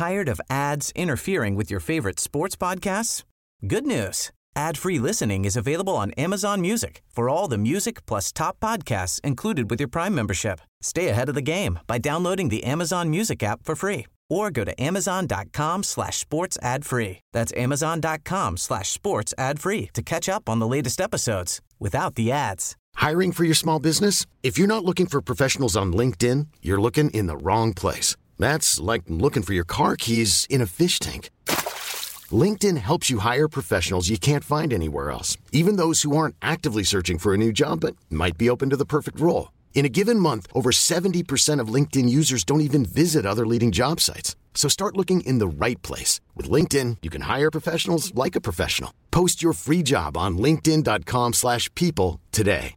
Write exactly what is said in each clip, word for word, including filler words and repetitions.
Tired of ads interfering with your favorite sports podcasts? Good news. Ad-free listening is available on Amazon Music for all the music plus top podcasts included with your Prime membership. Stay ahead of the game by downloading the Amazon Music app for free or go to amazon.com slash sports ad free. That's amazon.com slash sports ad free to catch up on the latest episodes without the ads. Hiring for your small business? If you're not looking for professionals on LinkedIn, you're looking in the wrong place. That's like looking for your car keys in a fish tank. LinkedIn helps you hire professionals you can't find anywhere else, even those who aren't actively searching for a new job but might be open to the perfect role. In a given month, over seventy percent of LinkedIn users don't even visit other leading job sites. So start looking in the right place. With LinkedIn, you can hire professionals like a professional. Post your free job on linkedin.com slash people today.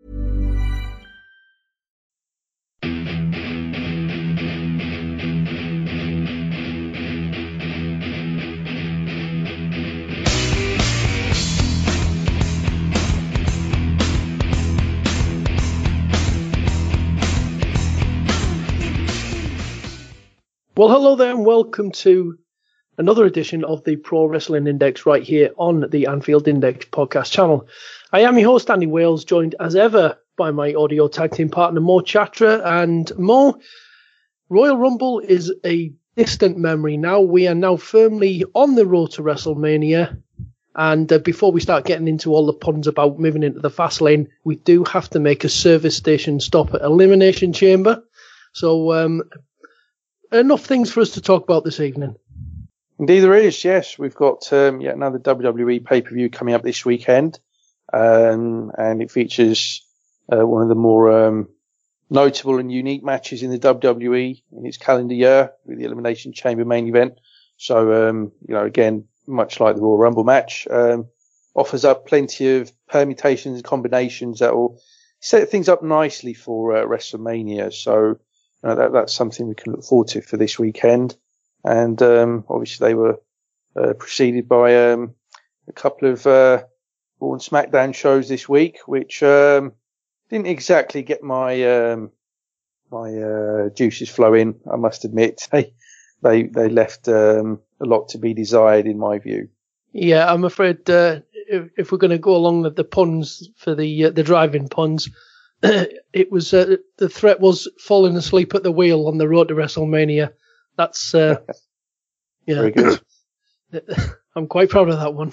Well, hello there and welcome to another edition of the Pro Wrestling Index right here on the Anfield Index podcast channel. I am your host, Andy Wales, joined as ever by my audio tag team partner, Mo Chatra. And Mo, Royal Rumble is a distant memory now. We are now firmly on the road to WrestleMania. And uh, before we start getting into all the puns about moving into the fast lane, we do have to make a service station stop at Elimination Chamber. So, um, enough things for us to talk about this evening. Indeed there is, yes. We've got um, yet another W W E pay-per-view coming up this weekend. Um, and it features uh, one of the more um, notable and unique matches in the W W E in its calendar year with the Elimination Chamber main event. So, um, you know, again, much like the Royal Rumble match, um, offers up plenty of permutations and combinations that will set things up nicely for uh, WrestleMania. So, Uh, that, that's something we can look forward to for this weekend. And um, obviously they were uh, preceded by um, a couple of uh, Raw and SmackDown shows this week, which um, didn't exactly get my um, my uh, juices flowing, I must admit. They they, they left um, a lot to be desired, in my view. Yeah, I'm afraid uh, if, if we're going to go along with the puns for the uh, the driving puns, it was uh, the threat was falling asleep at the wheel on the road to WrestleMania. That's uh, yeah, very good. I'm quite proud of that one.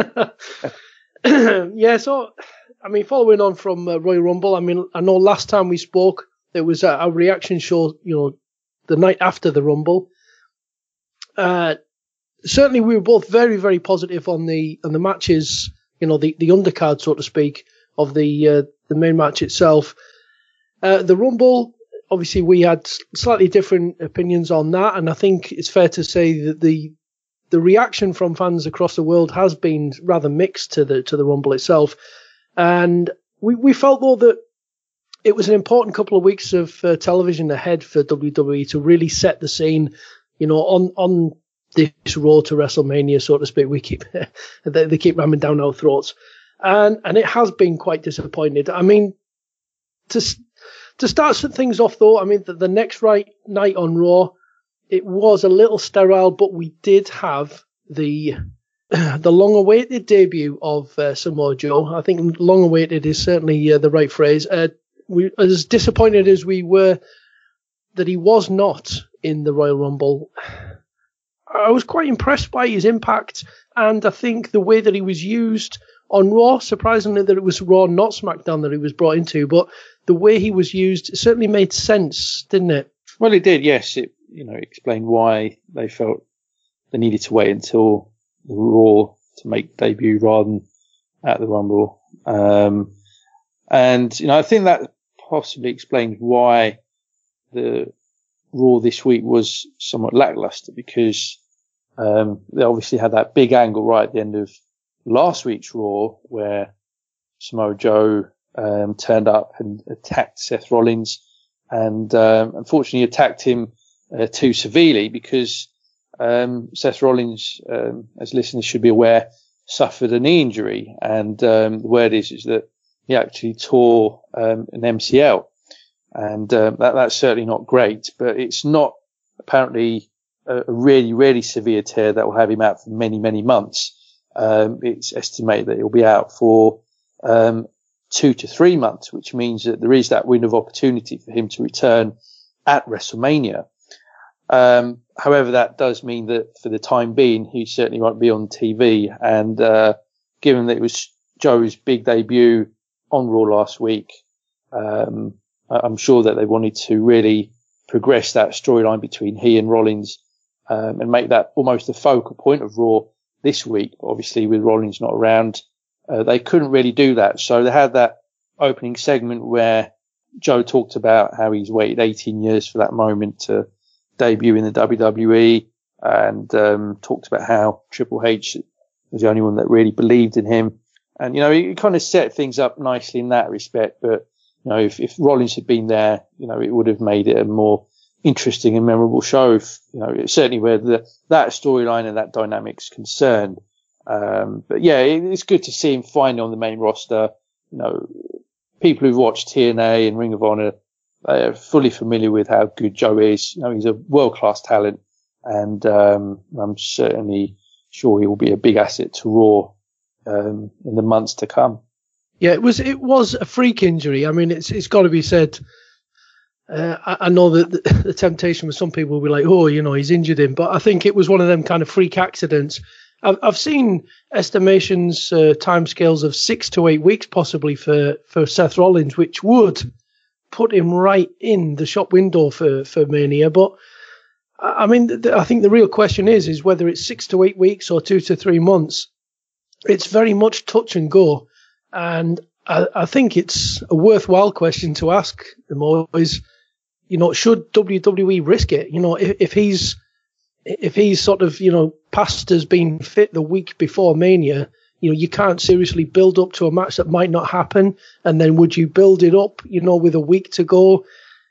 Yeah, so I mean, following on from uh, Royal Rumble, I mean, I know last time we spoke, there was uh, a reaction show, you know, the night after the Rumble. Uh, certainly, we were both very, very positive on the on the matches, you know, the the undercard, so to speak, of the uh, the main match itself. Uh, the Rumble, obviously we had slightly different opinions on that, and I think it's fair to say that the the reaction from fans across the world has been rather mixed to the to the Rumble itself. And we, we felt though that it was an important couple of weeks of uh, television ahead for W W E to really set the scene, you know, on on this road to WrestleMania, so to speak. We keep they, they keep ramming down our throats. And and it has been quite disappointed. I mean, to to start some things off though, I mean the, the next right night on Raw, it was a little sterile, but we did have the the long-awaited debut of uh, Samoa Joe. I think long-awaited is certainly uh, the right phrase. Uh, we as disappointed as we were that he was not in the Royal Rumble, I was quite impressed by his impact, and I think the way that he was used on Raw, surprisingly that it was Raw, not SmackDown, that he was brought into, but the way he was used certainly made sense, didn't it? Well, it did, yes. It, you know, explained why they felt they needed to wait until the Raw to make the debut rather than at the Rumble. Um, and, you know, I think that possibly explains why the Raw this week was somewhat lackluster, because um, they obviously had that big angle right at the end of last week's Raw where Samoa Joe um, turned up and attacked Seth Rollins, and um, unfortunately attacked him uh, too severely, because um, Seth Rollins, um, as listeners should be aware, suffered a knee injury, and um, the word is is that he actually tore um, an M C L, and um, that, that's certainly not great. But it's not apparently a really, really severe tear that will have him out for many, many months. Um, it's estimated that he'll be out for um, two to three months, which means that there is that window of opportunity for him to return at WrestleMania. Um, however, that does mean that for the time being, he certainly won't be on T V. And uh, given that it was Joe's big debut on Raw last week, um, I'm sure that they wanted to really progress that storyline between he and Rollins um, and make that almost the focal point of Raw this week. Obviously, with Rollins not around, uh, they couldn't really do that. So they had that opening segment where Joe talked about how he's waited eighteen years for that moment to debut in the W W E, and um, talked about how Triple H was the only one that really believed in him. And, you know, he kind of set things up nicely in that respect. But, you know, if, if Rollins had been there, you know, it would have made it a more interesting and memorable show. If, you know, certainly where the, that storyline and that dynamic's concerned. Um, but yeah, it, it's good to see him finally on the main roster. You know, people who've watched T N A and Ring of Honor, they are fully familiar with how good Joe is. You know, he's a world-class talent, and um, I'm certainly sure he will be a big asset to Raw um, in the months to come. Yeah, it was it was a freak injury. I mean, it's it's got to be said. Uh, I, I know that the, the temptation with some people will be like, oh, you know, he's injured him, but I think it was one of them kind of freak accidents. I've, I've seen estimations, uh, timescales of six to eight weeks possibly for, for Seth Rollins, which would put him right in the shop window for, for Mania. But I mean, th- I think the real question is, is whether it's six to eight weeks or two to three months. It's very much touch and go. And I, I think it's a worthwhile question to ask them always, you know, should W W E risk it? You know, if, if he's, if he's sort of, you know, past as being fit the week before Mania, you know, you can't seriously build up to a match that might not happen. And then would you build it up, you know, with a week to go?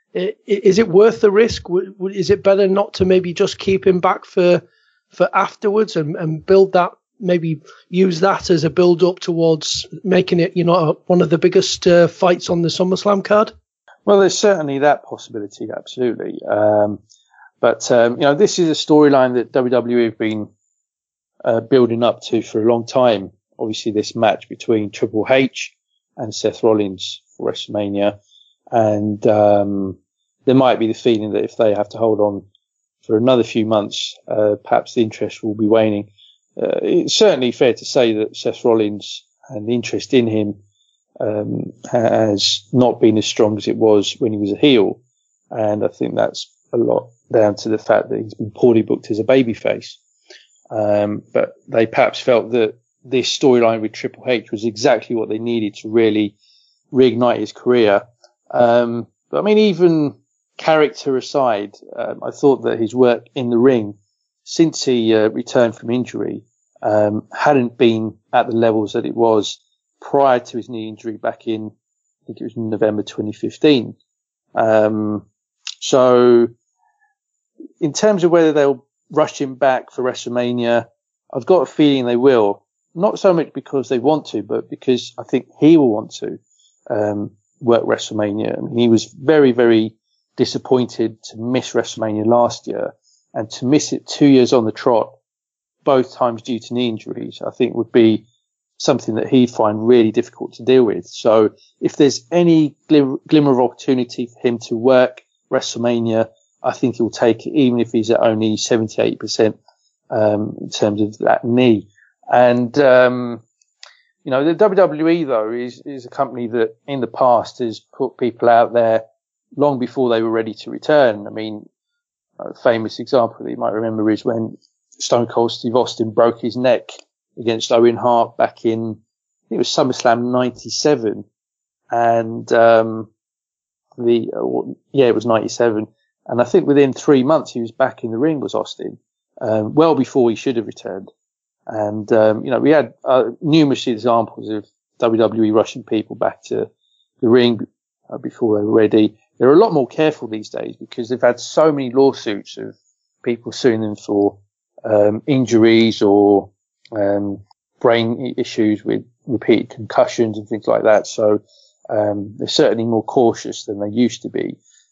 Is it worth the risk? Is it better not to maybe just keep him back for, for afterwards and, and build that, maybe use that as a build up towards making it, you know, one of the biggest uh, fights on the SummerSlam card? Well, there's certainly that possibility. Absolutely. Um, but, um, you know, this is a storyline that W W E have been uh, building up to for a long time. Obviously, this match between Triple H and Seth Rollins for WrestleMania. And um, there might be the feeling that if they have to hold on for another few months, uh, perhaps the interest will be waning. Uh, it's certainly fair to say that Seth Rollins and the interest in him um, has not been as strong as it was when he was a heel. And I think that's a lot down to the fact that he's been poorly booked as a babyface. Um, but they perhaps felt that this storyline with Triple H was exactly what they needed to really reignite his career. Um, but I mean, even character aside, um, I thought that his work in the ring since he uh, returned from injury um, hadn't been at the levels that it was prior to his knee injury back in, I think it was November twenty fifteen. Um, so in terms of whether they'll rush him back for WrestleMania, I've got a feeling they will. Not so much because they want to, but because I think he will want to um, work WrestleMania. I mean, he was very, very disappointed to miss WrestleMania last year, and to miss it two years on the trot, both times due to knee injuries, I think would be something that he'd find really difficult to deal with. So if there's any glim- glimmer of opportunity for him to work WrestleMania, I think he'll take it, even if he's at only seventy-eight percent um, in terms of that knee. And, um, you know, the W W E, though, is, is a company that in the past has put people out there long before they were ready to return. I mean, a famous example that you might remember is when Stone Cold Steve Austin broke his neck against Owen Hart back in, I think it was SummerSlam ninety-seven. And, um, the, uh, yeah, it was ninety-seven. And I think within three months he was back in the ring, was Austin, um, well before he should have returned. And, um, you know, we had uh, numerous examples of W W E rushing people back to the ring uh, before they were ready. They're a lot more careful these days because they've had so many lawsuits of people suing them for um, injuries or um, brain issues with repeated concussions and things like that. So um, they're certainly more cautious than they used to be.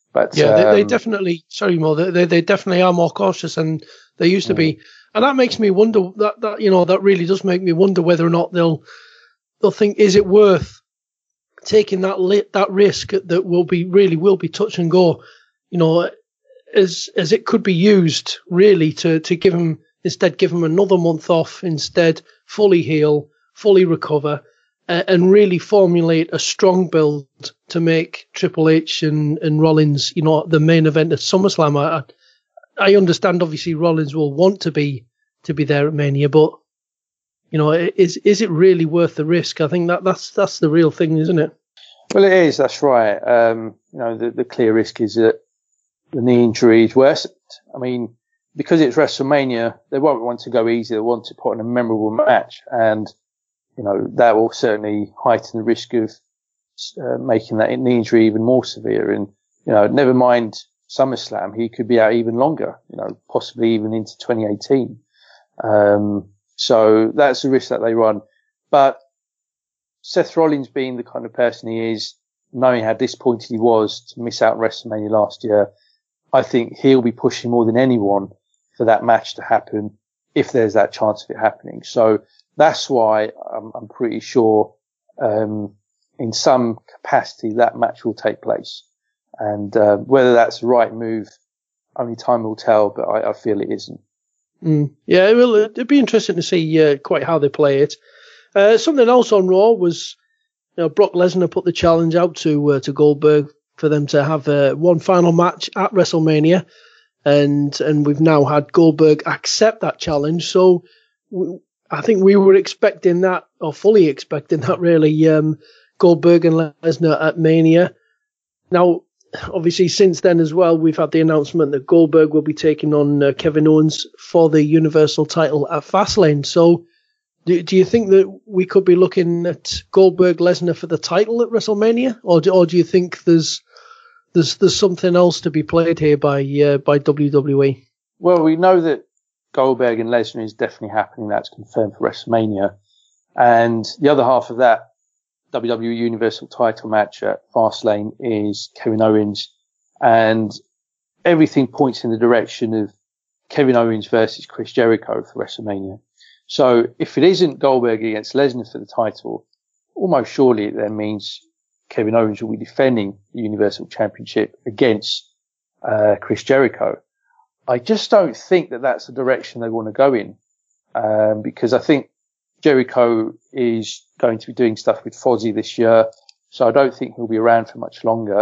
But yeah, they, um, they definitely. Sorry, Mo. They they definitely are more cautious than they used to mm. be, and that makes me wonder. That that you know that really does make me wonder whether or not they'll they'll think, is it worth taking that li- that risk that will be really will be touch and go, you know, as as it could be used really to to give them instead give them another month off instead, fully heal, fully recover. Uh, and really formulate a strong build to make Triple H and, and Rollins, you know, the main event at SummerSlam. I, I understand, obviously, Rollins will want to be to be there at Mania, but you know, is is it really worth the risk? I think that that's that's the real thing, isn't it? Well, it is. That's right. Um, you know, the, the clear risk is that the knee injury is worsened. I mean, because it's WrestleMania, they won't want to go easy. They want to put on a memorable match, and you know, that will certainly heighten the risk of uh, making that knee injury even more severe. And, you know, never mind SummerSlam, he could be out even longer, you know, possibly even into twenty eighteen. Um, so that's the risk that they run. But Seth Rollins being the kind of person he is, knowing how disappointed he was to miss out on WrestleMania last year, I think he'll be pushing more than anyone for that match to happen if there's that chance of it happening. So, that's why I'm, I'm pretty sure, um, in some capacity that match will take place. And, uh, whether that's the right move, only time will tell, but I, I feel it isn't. Mm. Yeah, well, it'd be interesting to see uh, quite how they play it. Uh, something else on Raw was, you know, Brock Lesnar put the challenge out to, uh, to Goldberg for them to have uh, one final match at WrestleMania. And, and we've now had Goldberg accept that challenge. So, we, I think we were expecting that, or fully expecting that, really, um, Goldberg and Lesnar at Mania. Now, obviously, since then as well, we've had the announcement that Goldberg will be taking on uh, Kevin Owens for the Universal title at Fastlane. So, do, do you think that we could be looking at Goldberg Lesnar for the title at WrestleMania, or do, or do you think there's there's there's something else to be played here by uh, by W W E? Well, we know that Goldberg and Lesnar is definitely happening. That's confirmed for WrestleMania. And the other half of that W W E Universal title match at Fastlane is Kevin Owens. And everything points in the direction of Kevin Owens versus Chris Jericho for WrestleMania. So if it isn't Goldberg against Lesnar for the title, almost surely it then means Kevin Owens will be defending the Universal Championship against uh, Chris Jericho. I just don't think that that's the direction they want to go in, um, because I think Jericho is going to be doing stuff with Fozzy this year, so I don't think he'll be around for much longer,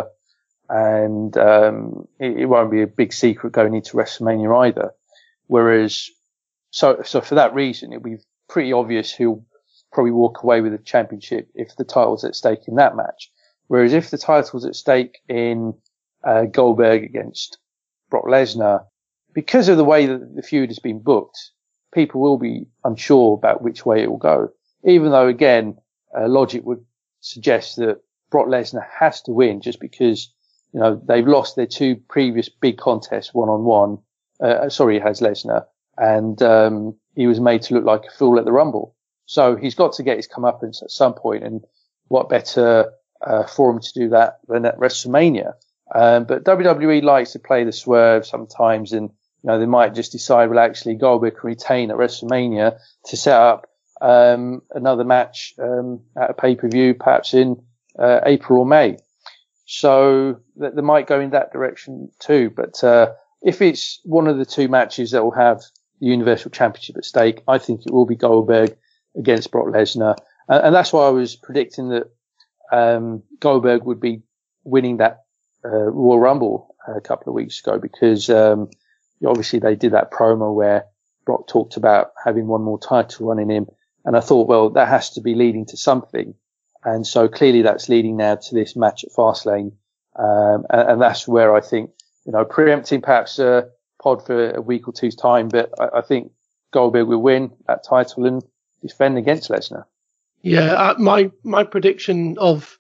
and um, it, it won't be a big secret going into WrestleMania either. Whereas, so so for that reason, it'll be pretty obvious who'll probably walk away with the championship if the title's at stake in that match. Whereas if the title's at stake in uh, Goldberg against Brock Lesnar, because of the way that the feud has been booked, people will be unsure about which way it will go. Even though, again, uh, logic would suggest that Brock Lesnar has to win just because, you know, they've lost their two previous big contests one-on-one. Uh, sorry, has Lesnar. And um, he was made to look like a fool at the Rumble. So he's got to get his comeuppance at some point, and what better uh, for him to do that than at WrestleMania? Um, but W W E likes to play the swerve sometimes, and you know, they might just decide, well, actually, Goldberg can retain at WrestleMania to set up um, another match um, at a pay-per-view, perhaps in uh, April or May. So th- they might go in that direction too. But uh, if it's one of the two matches that will have the Universal Championship at stake, I think it will be Goldberg against Brock Lesnar. Uh, and that's why I was predicting that um, Goldberg would be winning that uh, Royal Rumble a couple of weeks ago, because um, obviously they did that promo where Brock talked about having one more title run in him. And I thought, well, that has to be leading to something. And so clearly that's leading now to this match at Fastlane. Um, and, and that's where I think, you know, preempting perhaps a pod for a week or two's time, but I, I think Goldberg will win that title and defend against Lesnar. Yeah, uh, my, my prediction of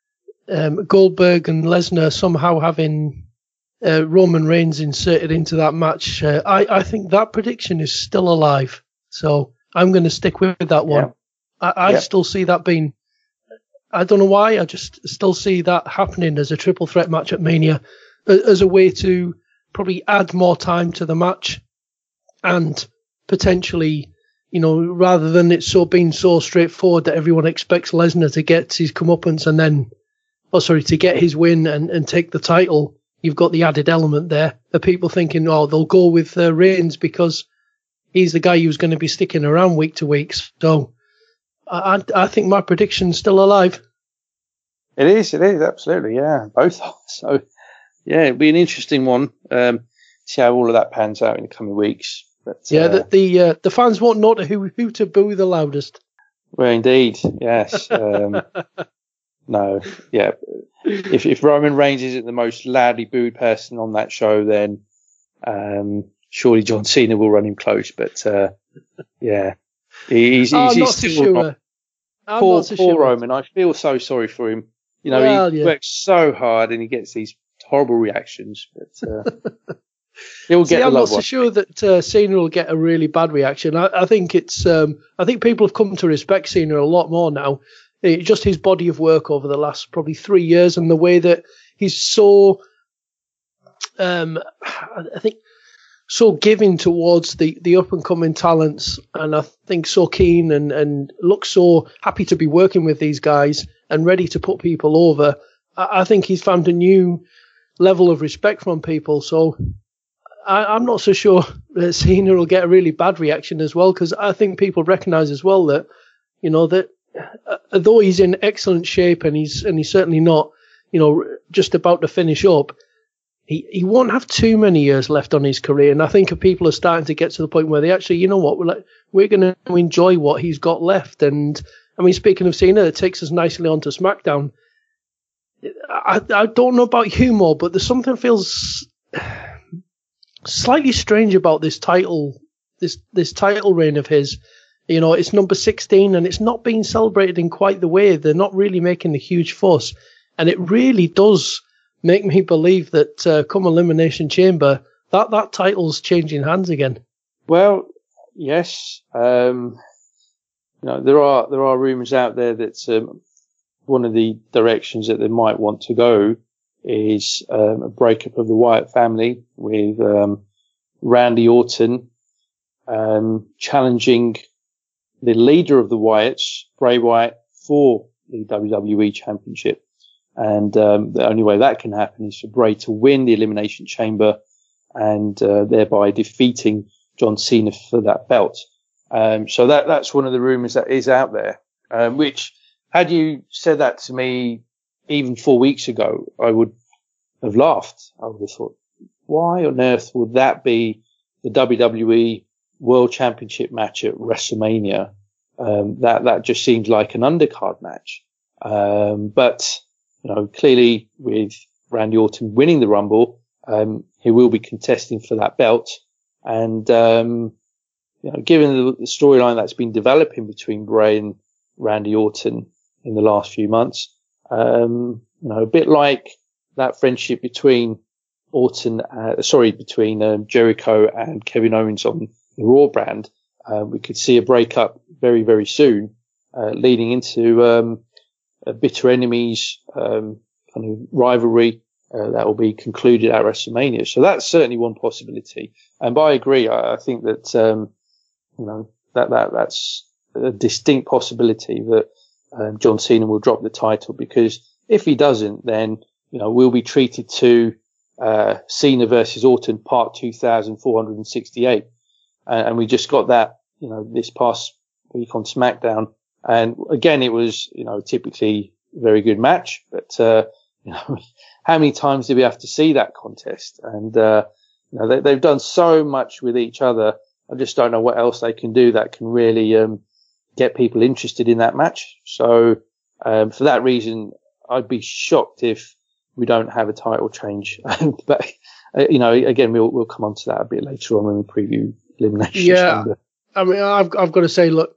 um, Goldberg and Lesnar somehow having Uh, Roman Reigns inserted into that match, uh, I, I think that prediction is still alive. So I'm going to stick with that one. Yeah. I, I yeah. still see that being, I don't know why, I just still see that happening as a triple threat match at Mania. as a way to probably add more time to the match and potentially, you know, rather than it so being so straightforward that everyone expects Lesnar to get his comeuppance and then, oh sorry, to get his win and, and take the title, you've got the added element there of people thinking, oh, they'll go with uh, Reigns because he's the guy who's going to be sticking around week to week. So I, I think my prediction's still alive. It is, it is, absolutely, yeah, both are. So, yeah, it'll be an interesting one. Um, see how all of that pans out in the coming weeks. But, yeah, uh, the the, uh, the fans won't know to who, who to boo the loudest. Well, indeed, yes. Um, no, yeah. If if Roman Reigns isn't the most loudly booed person on that show, then um, surely John Cena will run him close. But uh, yeah, he's, he's, oh, he's not still so sure. not. I'm Poor, not so poor sure. Roman. I feel so sorry for him. You know, Well, he yeah. works so hard and he gets these horrible reactions. But uh, he'll See, get the I'm love not so one. sure that uh, Cena will get a really bad reaction. I, I think it's. Um, I think people have come to respect Cena a lot more now. It, just his body of work over the last probably three years and the way that he's so. Um, I think so giving towards the, the up and coming talents, and I think so keen and, and looks so happy to be working with these guys and ready to put people over. I, I think he's found a new level of respect from people. So I, I'm not so sure that Cena will get a really bad reaction as well, because I think people recognise as well that, you know, that uh, although he's in excellent shape and he's and he's certainly not, you know, just about to finish up, he, he won't have too many years left on his career. And I think people are starting to get to the point where they actually, you know what, we're like, we're going to enjoy what he's got left. And I mean, speaking of Cena, it takes us nicely onto SmackDown. I, I don't know about you more, but there's something feels slightly strange about this title, this this title reign of his. You know, it's number sixteen and it's not being celebrated in quite the way. They're not really making a huge fuss. And it really does make me believe that uh, come Elimination Chamber, that, that title's changing hands again. Well, yes. Um, you know, there are there are rumours out there that um, one of the directions that they might want to go is um, a breakup of the Wyatt family with um, Randy Orton um, challenging the leader of the Wyatts, Bray Wyatt, for the W W E Championship. And um, the only way that can happen is for Bray to win the Elimination Chamber and uh, thereby defeating John Cena for that belt. Um, so that that's one of the rumours that is out there, um, which, had you said that to me even four weeks ago, I would have laughed. I would have thought, why on earth would that be the W W E World Championship match at WrestleMania? Um, that, that just seems like an undercard match. Um, but, you know, clearly with Randy Orton winning the Rumble, um, he will be contesting for that belt. And, um, you know, given the, the storyline that's been developing between Bray and Randy Orton in the last few months, um, you know, a bit like that friendship between Orton, uh, sorry, between um, Jericho and Kevin Owens on the Raw brand, uh, we could see a breakup very, very soon, uh, leading into um, a bitter enemies um, kind of rivalry uh, that will be concluded at WrestleMania. So that's certainly one possibility. And I agree. I, I think that um, you know that that that's a distinct possibility that um, John Cena will drop the title, because if he doesn't, then you know we'll be treated to uh, Cena versus Orton Part two thousand four hundred sixty-eight. And we just got that, you know, this past week on SmackDown. And again, it was, you know, typically a very good match. But, uh, you know, how many times do we have to see that contest? And, uh, you know, they, they've done so much with each other. I just don't know what else they can do that can really, um, get people interested in that match. So, um, for that reason, I'd be shocked if we don't have a title change. But, uh, you know, again, we'll, we'll come on to that a bit later on when we preview Elimination Yeah, Chamber. I mean, I've I've got to say, look,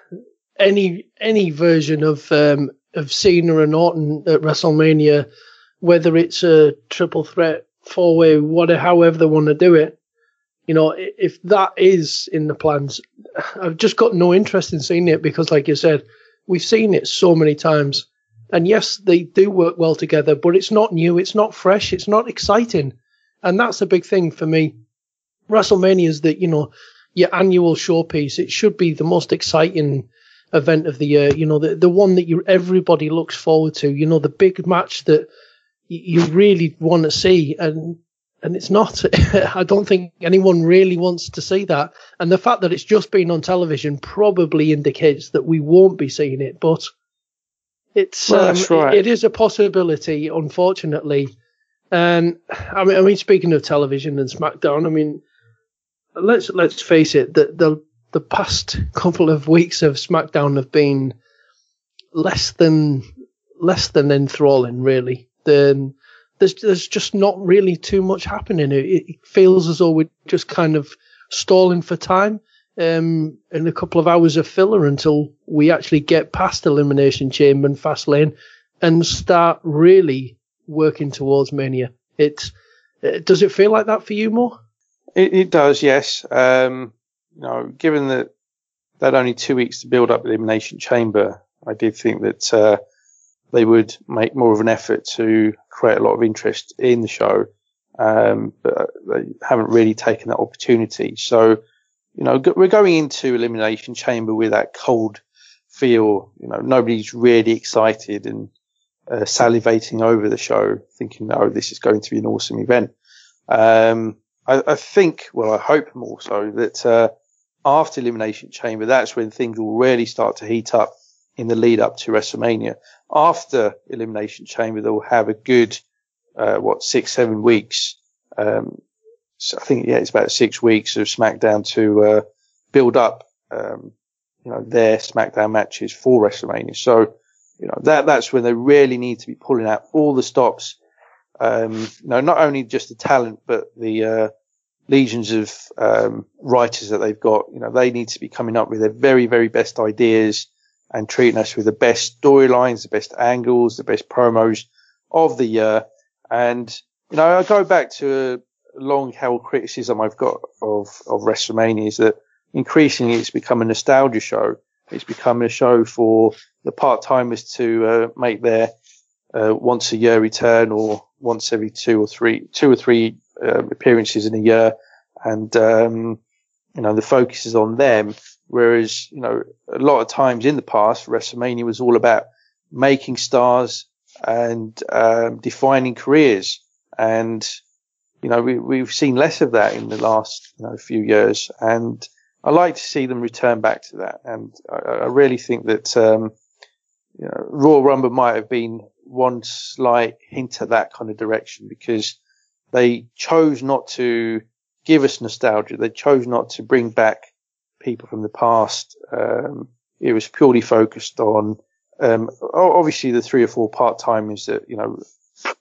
any any version of um, of Cena and Orton at WrestleMania, whether it's a triple threat, four way, whatever, however they want to do it, you know, if that is in the plans, I've just got no interest in seeing it, because, like you said, we've seen it so many times. And yes, they do work well together, but it's not new, it's not fresh, it's not exciting. And that's the big thing for me. WrestleMania is that, you know, your annual showpiece. It should be the most exciting event of the year, you know, the, the one that you everybody looks forward to, you know, the big match that you really want to see. And and it's not. I don't think anyone really wants to see that. And the fact that it's just been on television probably indicates that we won't be seeing it. But it's well, um, that's right. it, it is a possibility, unfortunately. And I mean, I mean, speaking of television and SmackDown, I mean, let's let's face it, the the the past couple of weeks of SmackDown have been less than less than enthralling, really. The, there's there's just not really too much happening. It, it feels as though we're just kind of stalling for time, um, and a couple of hours of filler until we actually get past Elimination Chamber and Fastlane and start really working towards Mania. It, it does it feel like that for you, Mo? It, it does, yes. Um, you know, given that that only two weeks to build up Elimination Chamber, I did think that uh, they would make more of an effort to create a lot of interest in the show, um, but they haven't really taken that opportunity. So, you know, we're going into Elimination Chamber with that cold feel. You know, nobody's really excited and uh, salivating over the show, thinking, "Oh, this is going to be an awesome event." Um, I, I think, well, I hope more so that uh, after Elimination Chamber, that's when things will really start to heat up in the lead up to WrestleMania. After Elimination Chamber, they'll have a good, uh, what, six, seven weeks. Um, so I think, yeah, it's about six weeks of SmackDown to, uh, build up, um, you know, their SmackDown matches for WrestleMania. So, you know, that, that's when they really need to be pulling out all the stops. Um, you know, not only just the talent, but the, uh, legions of, um, writers that they've got. You know, they need to be coming up with their very, very best ideas and treating us with the best storylines, the best angles, the best promos of the year. And, you know, I go back to a long held criticism I've got of, of WrestleMania is that increasingly it's become a nostalgia show. It's become a show for the part-timers to, uh, make their, uh, once a year return or once every two or three, two or three, uh, appearances in a year. And, um, you know, the focus is on them. Whereas, you know, a lot of times in the past, WrestleMania was all about making stars and um, defining careers. And, you know, we, we've seen less of that in the last you know, few years. And I like to see them return back to that. And I, I really think that, um, you know, Royal Rumble might have been one slight hint at that kind of direction because they chose not to give us nostalgia. They chose not to bring back people from the past. Um, it was purely focused on, um, obviously the three or four part-timers that, you know, uh,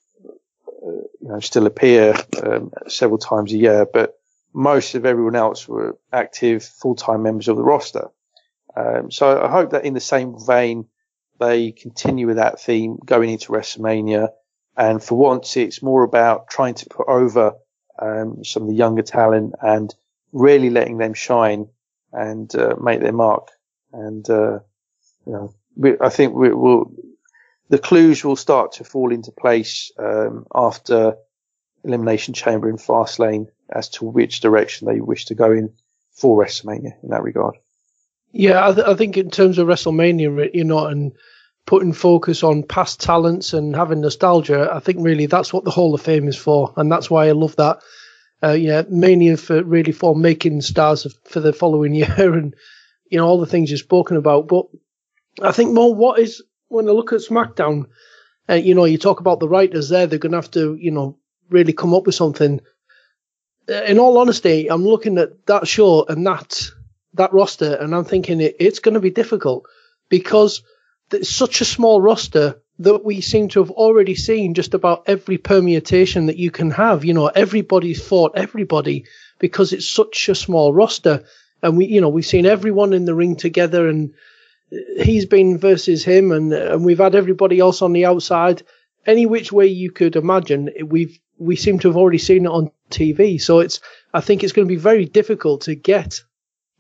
you know, still appear, um, several times a year, but most of everyone else were active full-time members of the roster. Um, so I hope that in the same vein, they continue with that theme going into WrestleMania. And for once, it's more about trying to put over, um, some of the younger talent and really letting them shine and uh, make their mark. And, uh, you know, we, I think we will, the clues will start to fall into place, um, after Elimination Chamber and Fastlane as to which direction they wish to go in for WrestleMania in that regard. Yeah, I, th- I think in terms of WrestleMania, you know, and putting focus on past talents and having nostalgia, I think really that's what the Hall of Fame is for. And that's why I love that. Uh, yeah, Mania for really for making stars of, for the following year and, you know, all the things you've spoken about. But I think more what is, when I look at SmackDown, uh, you know, you talk about the writers there, they're going to have to, you know, really come up with something. Uh, in all honesty, I'm looking at that show and that, that roster and I'm thinking it, it's going to be difficult because it's such a small roster that we seem to have already seen just about every permutation that you can have. You know, everybody's fought everybody because it's such a small roster. And we, you know, we've seen everyone in the ring together and he's been versus him and, and we've had everybody else on the outside. Any which way you could imagine, we've, we seem to have already seen it on T V. So it's, I think it's going to be very difficult to get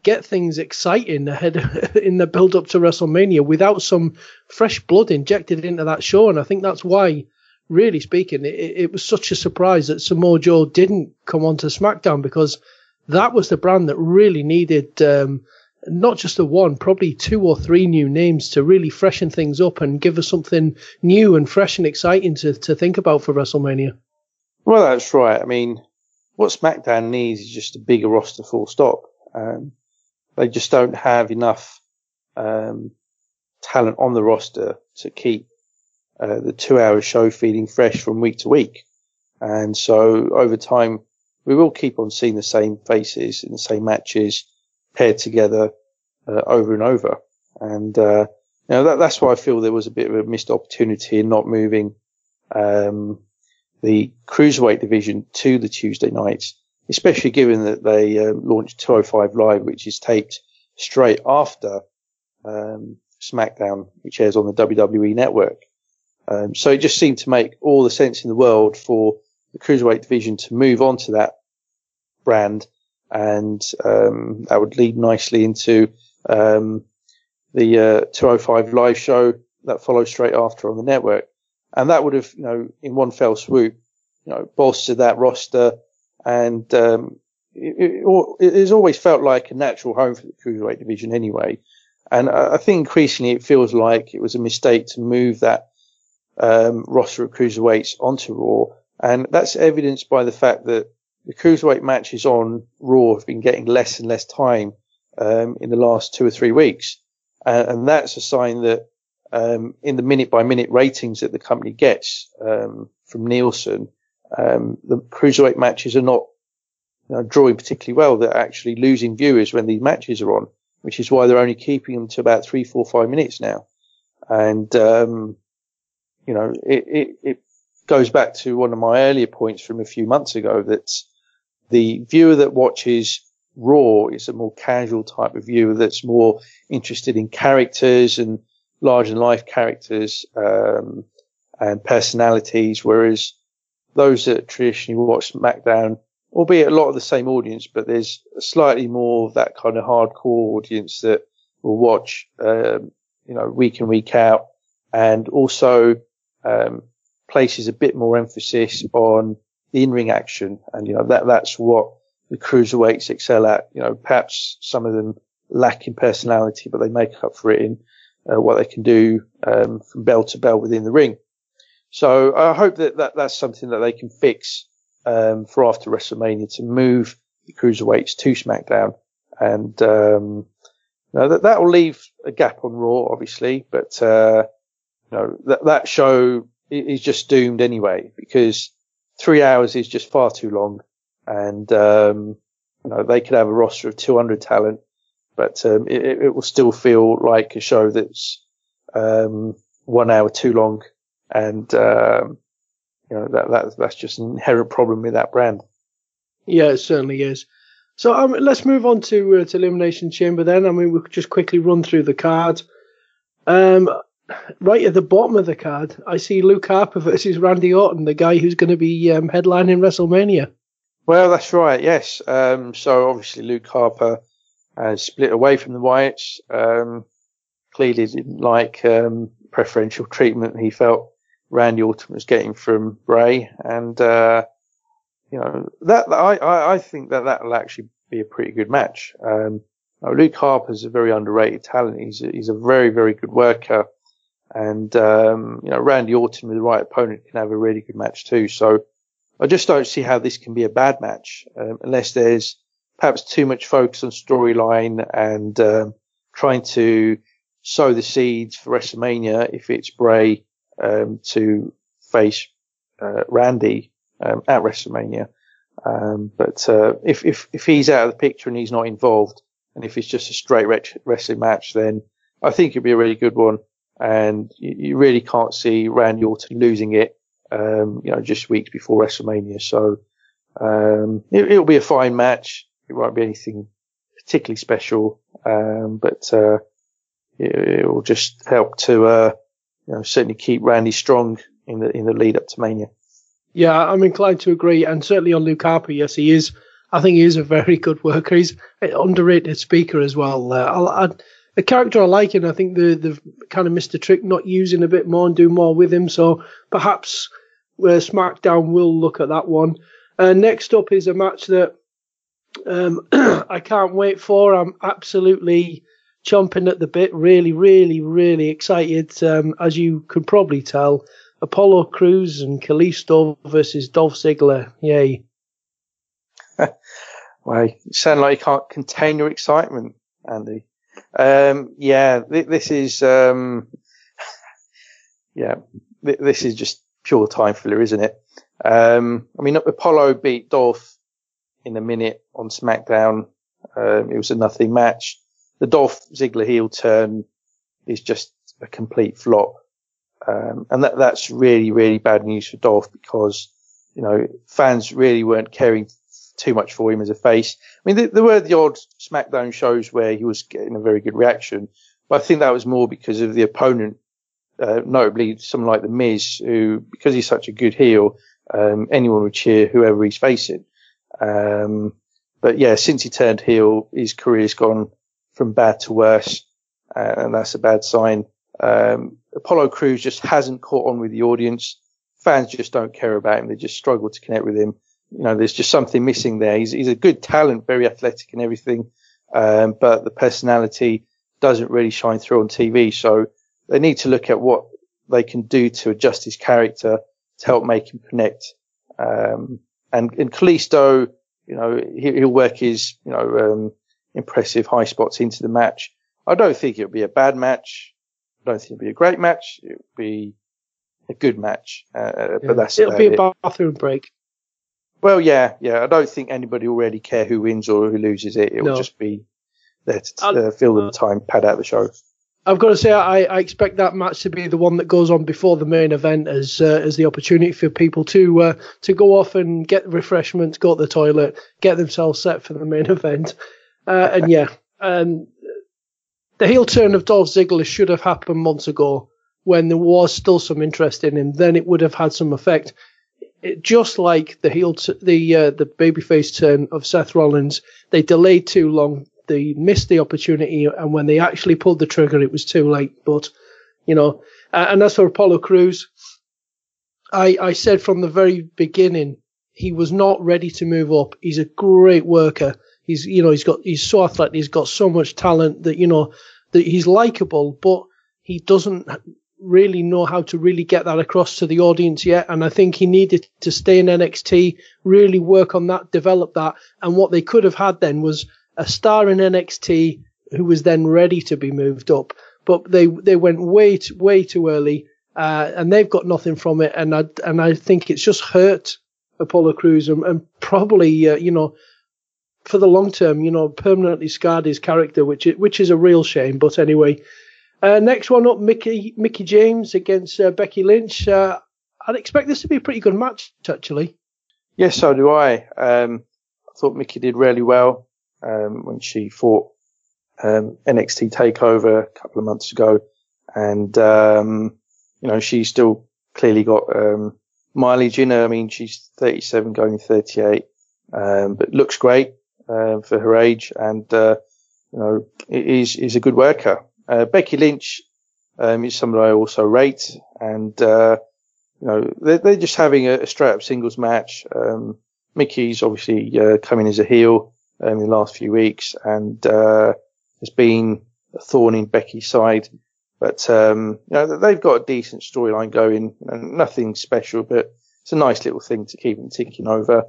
get things exciting ahead in the build up to WrestleMania without some fresh blood injected into that show. And I think that's why, really speaking, it, it was such a surprise that Samoa Joe didn't come onto SmackDown, because that was the brand that really needed um, not just the one, probably two or three new names to really freshen things up and give us something new and fresh and exciting to, to think about for WrestleMania. Well, that's right. I mean, what SmackDown needs is just a bigger roster, full stop. Um, They just don't have enough um, talent on the roster to keep uh, the two-hour show feeling fresh from week to week. And so over time, we will keep on seeing the same faces in the same matches paired together uh, over and over. And uh, you know that, that's why I feel there was a bit of a missed opportunity in not moving um, the Cruiserweight division to the Tuesday nights, especially given that they uh, launched two oh five Live, which is taped straight after um, SmackDown, which airs on the W W E Network. Um, so it just seemed to make all the sense in the world for the Cruiserweight division to move on to that brand, and um, that would lead nicely into um, the uh, two oh five Live show that follows straight after on the network. And that would have, you know, in one fell swoop, you know, bolstered that roster. And um, it, it, it has always felt like a natural home for the Cruiserweight division anyway. And I think increasingly it feels like it was a mistake to move that um, roster of Cruiserweights onto Raw. And that's evidenced by the fact that the Cruiserweight matches on Raw have been getting less and less time um, in the last two or three weeks. And, and that's a sign that um, in the minute-by-minute ratings that the company gets um, from Nielsen, Um, the Cruiserweight matches are not you know, drawing particularly well. They're actually losing viewers when these matches are on, which is why they're only keeping them to about three, four, five minutes now. And, um, you know, it, it, it goes back to one of my earlier points from a few months ago that the viewer that watches Raw is a more casual type of viewer that's more interested in characters and larger than life characters, um, and personalities, whereas those that traditionally watch SmackDown, albeit a lot of the same audience, but there's slightly more of that kind of hardcore audience that will watch, um, you know, week in, week out, and also um, places a bit more emphasis on the in-ring action. And, you know, that that's what the Cruiserweights excel at. You know, perhaps some of them lack in personality, but they make up for it in uh, what they can do um, from bell to bell within the ring. So I hope that, that that's something that they can fix um, for after WrestleMania, to move the Cruiserweights to SmackDown. And um, you know, that that will leave a gap on Raw, obviously, but uh, you know that that show is just doomed anyway, because three hours is just far too long. And um, you know, they could have a roster of two hundred talent, but um, it, it will still feel like a show that's um, one hour too long. And, um, you know, that, that, that's just an inherent problem with that brand. Yeah, it certainly is. So um, let's move on to, uh, to Elimination Chamber then. I mean, we'll just quickly run through the card. Um, right at the bottom of the card, I see Luke Harper versus Randy Orton, the guy who's going to be um, headlining WrestleMania. Well, that's right, yes. Um, so obviously Luke Harper has split away from the Wyatts. Um, clearly didn't like um, preferential treatment he felt Randy Orton was getting from Bray, and uh, you know that I, I I think that that will actually be a pretty good match. Um, Luke Harper's a very underrated talent. He's a, he's a very very good worker, and um, you know Randy Orton with the right opponent can have a really good match too. So I just don't see how this can be a bad match um, unless there's perhaps too much focus on storyline and um, trying to sow the seeds for WrestleMania if it's Bray Um, to face uh, Randy um, at WrestleMania. Um, but uh, if, if if he's out of the picture and he's not involved, and if it's just a straight wrestling match, then I think it'd be a really good one. And you, you really can't see Randy Orton losing it, um, you know, just weeks before WrestleMania. So um, it, it'll be a fine match. It won't be anything particularly special, um, but uh, it, it will just help to uh, you know, certainly keep Randy strong in the in the lead up to Mania. Yeah, I'm inclined to agree, and certainly on Luke Harper, yes, he is I think he is a very good worker. He's an underrated speaker as well. Uh, I, I, a character I like, and I think they, they've kind of missed a trick not using a bit more and do more with him. So perhaps uh, SmackDown will look at that one. Uh, next up is a match that um, I can't wait for. I'm absolutely chomping at the bit. Really, really, really excited. Um, as you could probably tell, Apollo Crews and Kalisto versus Dolph Ziggler. Yay. Well, you sound like you can't contain your excitement, Andy. Um, yeah, th- this is, um, yeah, th- this is just pure time filler, isn't it? Um, I mean, Apollo beat Dolph in a minute on SmackDown. Um, it was a nothing match. The Dolph Ziggler heel turn is just a complete flop. Um, and that, that's really, really bad news for Dolph because, you know, fans really weren't caring too much for him as a face. I mean, there, there were the odd SmackDown shows where he was getting a very good reaction, but I think that was more because of the opponent, uh, notably someone like The Miz, who, because he's such a good heel, um, anyone would cheer whoever he's facing. Um, but yeah, since he turned heel, his career's gone from bad to worse, uh, and that's a bad sign. Um, Apollo Crews just hasn't caught on with the audience. Fans just don't care about him. They just struggle to connect with him. You know, there's just something missing there. He's, he's a good talent, very athletic and everything. Um, but the personality doesn't really shine through on T V. So they need to look at what they can do to adjust his character to help make him connect. Um, and, and Kalisto, you know, he, he'll work his, you know, um, impressive high spots into the match. I don't think it'll be a bad match. I don't think it'll be a great match. It'll be a good match. Uh, yeah. But that's It'll be a it. bathroom break. Well, yeah, yeah. I don't think anybody will really care who wins or who loses it. It'll no. just be there to uh, fill the time, pad out the show. I've got to say, I, I expect that match to be the one that goes on before the main event, as uh, as the opportunity for people to uh, to go off and get refreshments, go to the toilet, get themselves set for the main event. Uh, and yeah, um, the heel turn of Dolph Ziggler should have happened months ago when there was still some interest in him. Then it would have had some effect. It, just like the heel, t- the uh, the babyface turn of Seth Rollins, they delayed too long. They missed the opportunity, and when they actually pulled the trigger, it was too late. But you know, uh, and as for Apollo Crews, I I said from the very beginning he was not ready to move up. He's a great worker. He's you know he's got he's so athletic. He's got so much talent that you know that he's likable, but he doesn't really know how to really get that across to the audience yet. And I think he needed to stay in N X T, really work on that, develop that. And what they could have had then was a star in N X T who was then ready to be moved up. But they they went way too, way too early, uh, and they've got nothing from it. And I and I think it's just hurt Apollo Crews and, and probably uh, you know for the long term, you know, permanently scarred his character, which is, which is a real shame. But anyway. Uh, next one up, Mickey Mickey James against uh, Becky Lynch. Uh, I'd expect this to be a pretty good match, actually. Yes, so do I. Um, I thought Mickey did really well um, when she fought um, N X T TakeOver a couple of months ago, and um, you know she's still clearly got um, mileage in her. I mean, she's thirty-seven, going thirty-eight, um, but looks great uh, for her age, and uh, you know is is a good worker. Uh, Becky Lynch um, is someone I also rate, and uh, you know they're, they're just having a, a straight-up singles match. Um, Mickey's obviously uh, coming as a heel um, in the last few weeks, and uh, has been a thorn in Becky's side. But um, you know they've got a decent storyline going, and nothing special, but it's a nice little thing to keep them ticking over.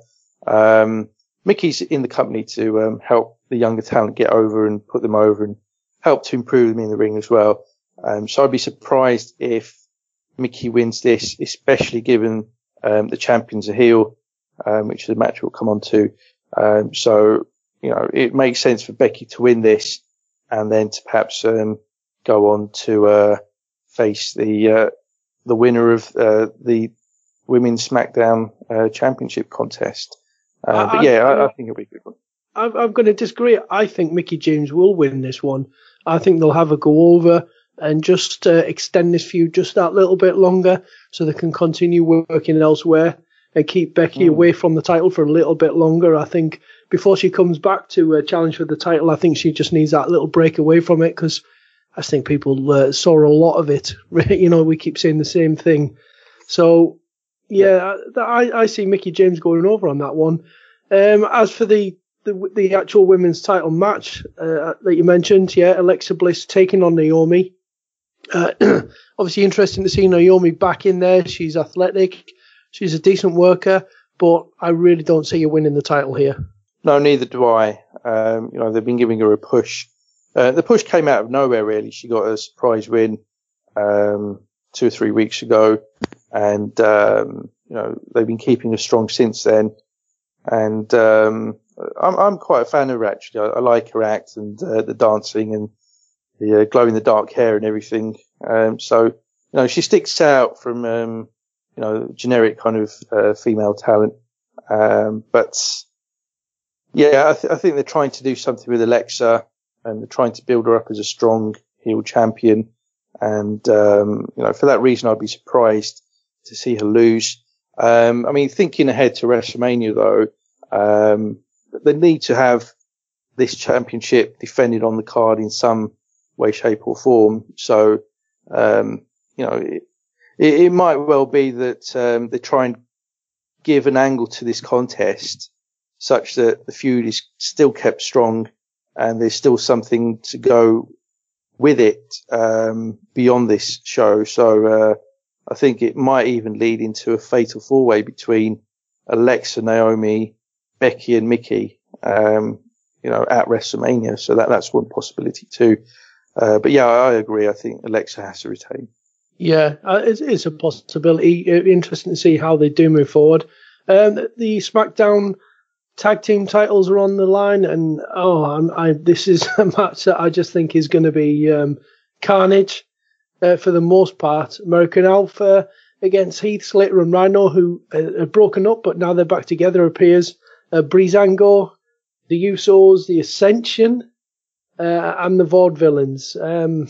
Um, Mickey's in the company to um, help the younger talent get over and put them over, and help to improve them in the ring as well. Um, so I'd be surprised if Mickey wins this, especially given um, the champion's a heel, um, which is a match we'll come on to. Um, so, you know, it makes sense for Becky to win this and then to perhaps um, go on to uh, face the uh, the winner of uh, the Women's SmackDown uh, Championship contest. Uh, but yeah, I, I think it'll be a good one. I'm, I'm going to disagree. I think Mickey James will win this one. I think they'll have a go over and just uh, extend this feud just that little bit longer so they can continue working elsewhere and keep Becky mm. away from the title for a little bit longer. I think before she comes back to uh, challenge for the title. I think she just needs that little break away from it, because I think people uh, saw a lot of it. You know, we keep saying the same thing. So, yeah, I, I see Mickie James going over on that one. Um, as for the, the the actual women's title match uh, that you mentioned, yeah, Alexa Bliss taking on Naomi. Uh, obviously interesting to see Naomi back in there. She's athletic. She's a decent worker, but I really don't see her winning the title here. No, neither do I. Um, you know, they've been giving her a push. Uh, the push came out of nowhere, really. She got a surprise win um, two or three weeks ago, and um, you know, they've been keeping her strong since then. And um, I'm, I'm quite a fan of her, actually. I, I like her act and uh, the dancing and the uh, glow in the dark hair and everything. Um, so, you know, she sticks out from, um, you know, generic kind of uh, female talent. Um, but yeah, I, th- I think they're trying to do something with Alexa, and they're trying to build her up as a strong heel champion. And, um, you know, for that reason, I'd be surprised to see her lose. Um, I mean, thinking ahead to WrestleMania, though, um, they need to have this championship defended on the card in some way, shape or form. So, um, you know, it, it, it might well be that, um, they try and give an angle to this contest such that the feud is still kept strong and there's still something to go with it, um, beyond this show. So, uh, I think it might even lead into a fatal four-way between Alexa, Naomi, Becky and Mickie, um, you know, at WrestleMania. So that, that's one possibility too. Uh, but yeah, I agree. I think Alexa has to retain. Yeah, uh, it's, it's a possibility. Interesting to see how they do move forward. Um, the SmackDown tag team titles are on the line, and oh, I'm, I, this is a match that I just think is going to be um, carnage. Uh, for the most part, American Alpha against Heath Slater and Rhino, who uh, are broken up, but now they're back together, appears. Uh, Breezango, the Usos, the Ascension, uh, and the Vaudevillains. Um,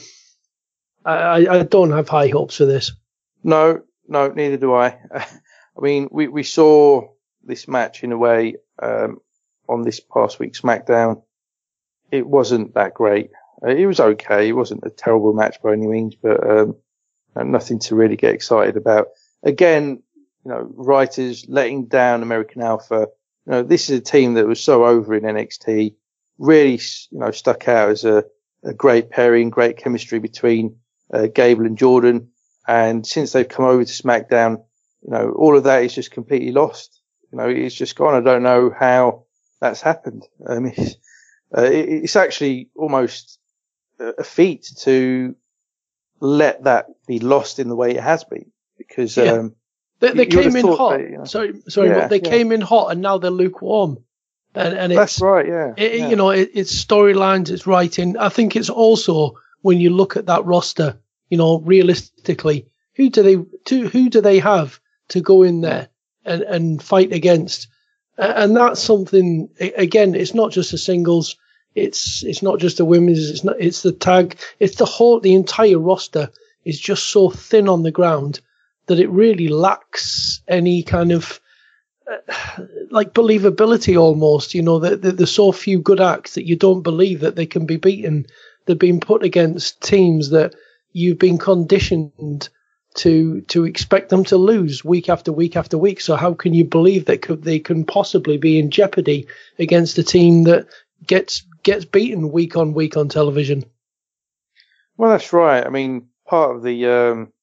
I, I don't have high hopes for this. No, no, neither do I. I mean, we, we saw this match in a way um, on this past week's SmackDown. It wasn't that great. It was okay. It wasn't a terrible match by any means, but um, nothing to really get excited about. Again, you know, writers letting down American Alpha. You know, this is a team that was so over in N X T, really, you know, stuck out as a, a great pairing, great chemistry between uh, Gable and Jordan. And since they've come over to SmackDown, you know, all of that is just completely lost. You know, it's just gone. I don't know how that's happened. I mean, it's, uh, it, it's actually almost a feat to let that be lost in the way it has been, because yeah. um, they, they came in hot. That, you know, sorry, sorry, yeah, but they yeah. came in hot, and now they're lukewarm. And, and it's, that's right, yeah. It, yeah. You know, it, it's storylines, it's writing. I think it's also when you look at that roster, you know, realistically, who do they to, who do they have to go in there and, and fight against? And that's something. Again, it's not just the singles. It's it's not just the women's. It's not. It's the tag. It's the whole. The entire roster is just so thin on the ground that it really lacks any kind of uh, like believability. Almost, you know, that there's so few good acts that you don't believe that they can be beaten. They're being put against teams that you've been conditioned to to expect them to lose week after week after week. So how can you believe that could, they can possibly be in jeopardy against a team that gets gets beaten week on week on television? Well, that's right. I mean, part of the um,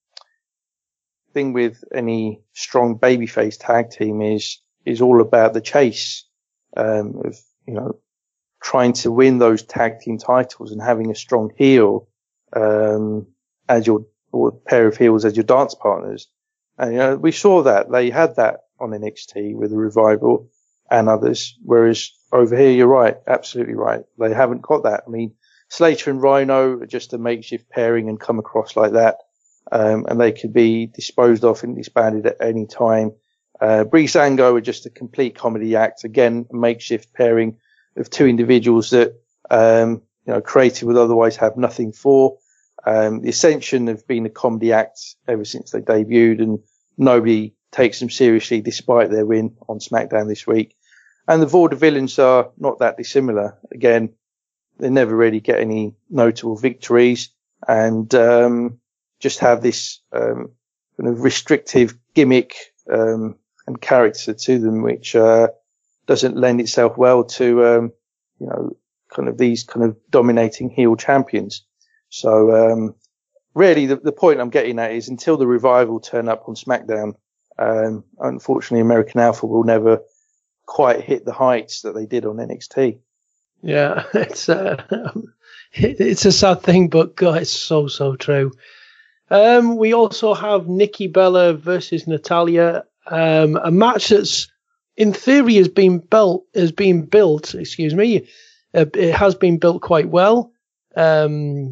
thing with any strong babyface tag team is is all about the chase, um, of, you know, trying to win those tag team titles and having a strong heel um, as your or pair of heels as your dance partners. And you know, we saw that they had that on N X T with the Revival and others, whereas over here, you're right, absolutely right. They haven't got that. I mean, Slater and Rhino are just a makeshift pairing and come across like that. Um, and they could be disposed of and disbanded at any time. Uh, Breezango are just a complete comedy act. Again, a makeshift pairing of two individuals that, um, you know, creative would otherwise have nothing for. Um, the Ascension have been a comedy act ever since they debuted, and nobody takes them seriously despite their win on SmackDown this week. and the Vaudevillains are not that dissimilar. Again, they never really get any notable victories, and um, just have this um, kind of restrictive gimmick um, and character to them, which uh, doesn't lend itself well to um, you know kind of these kind of dominating heel champions. So um, really, the, the point I'm getting at is until the Revival turn up on SmackDown, um, unfortunately, American Alpha will never quite hit the heights that they did on N X T. Yeah, it's uh, it's a sad thing, but God, it's so so true. Um, we also have Nikki Bella versus Natalya, um, a match that's in theory has been built has been built. Excuse me, uh, it has been built quite well. Um,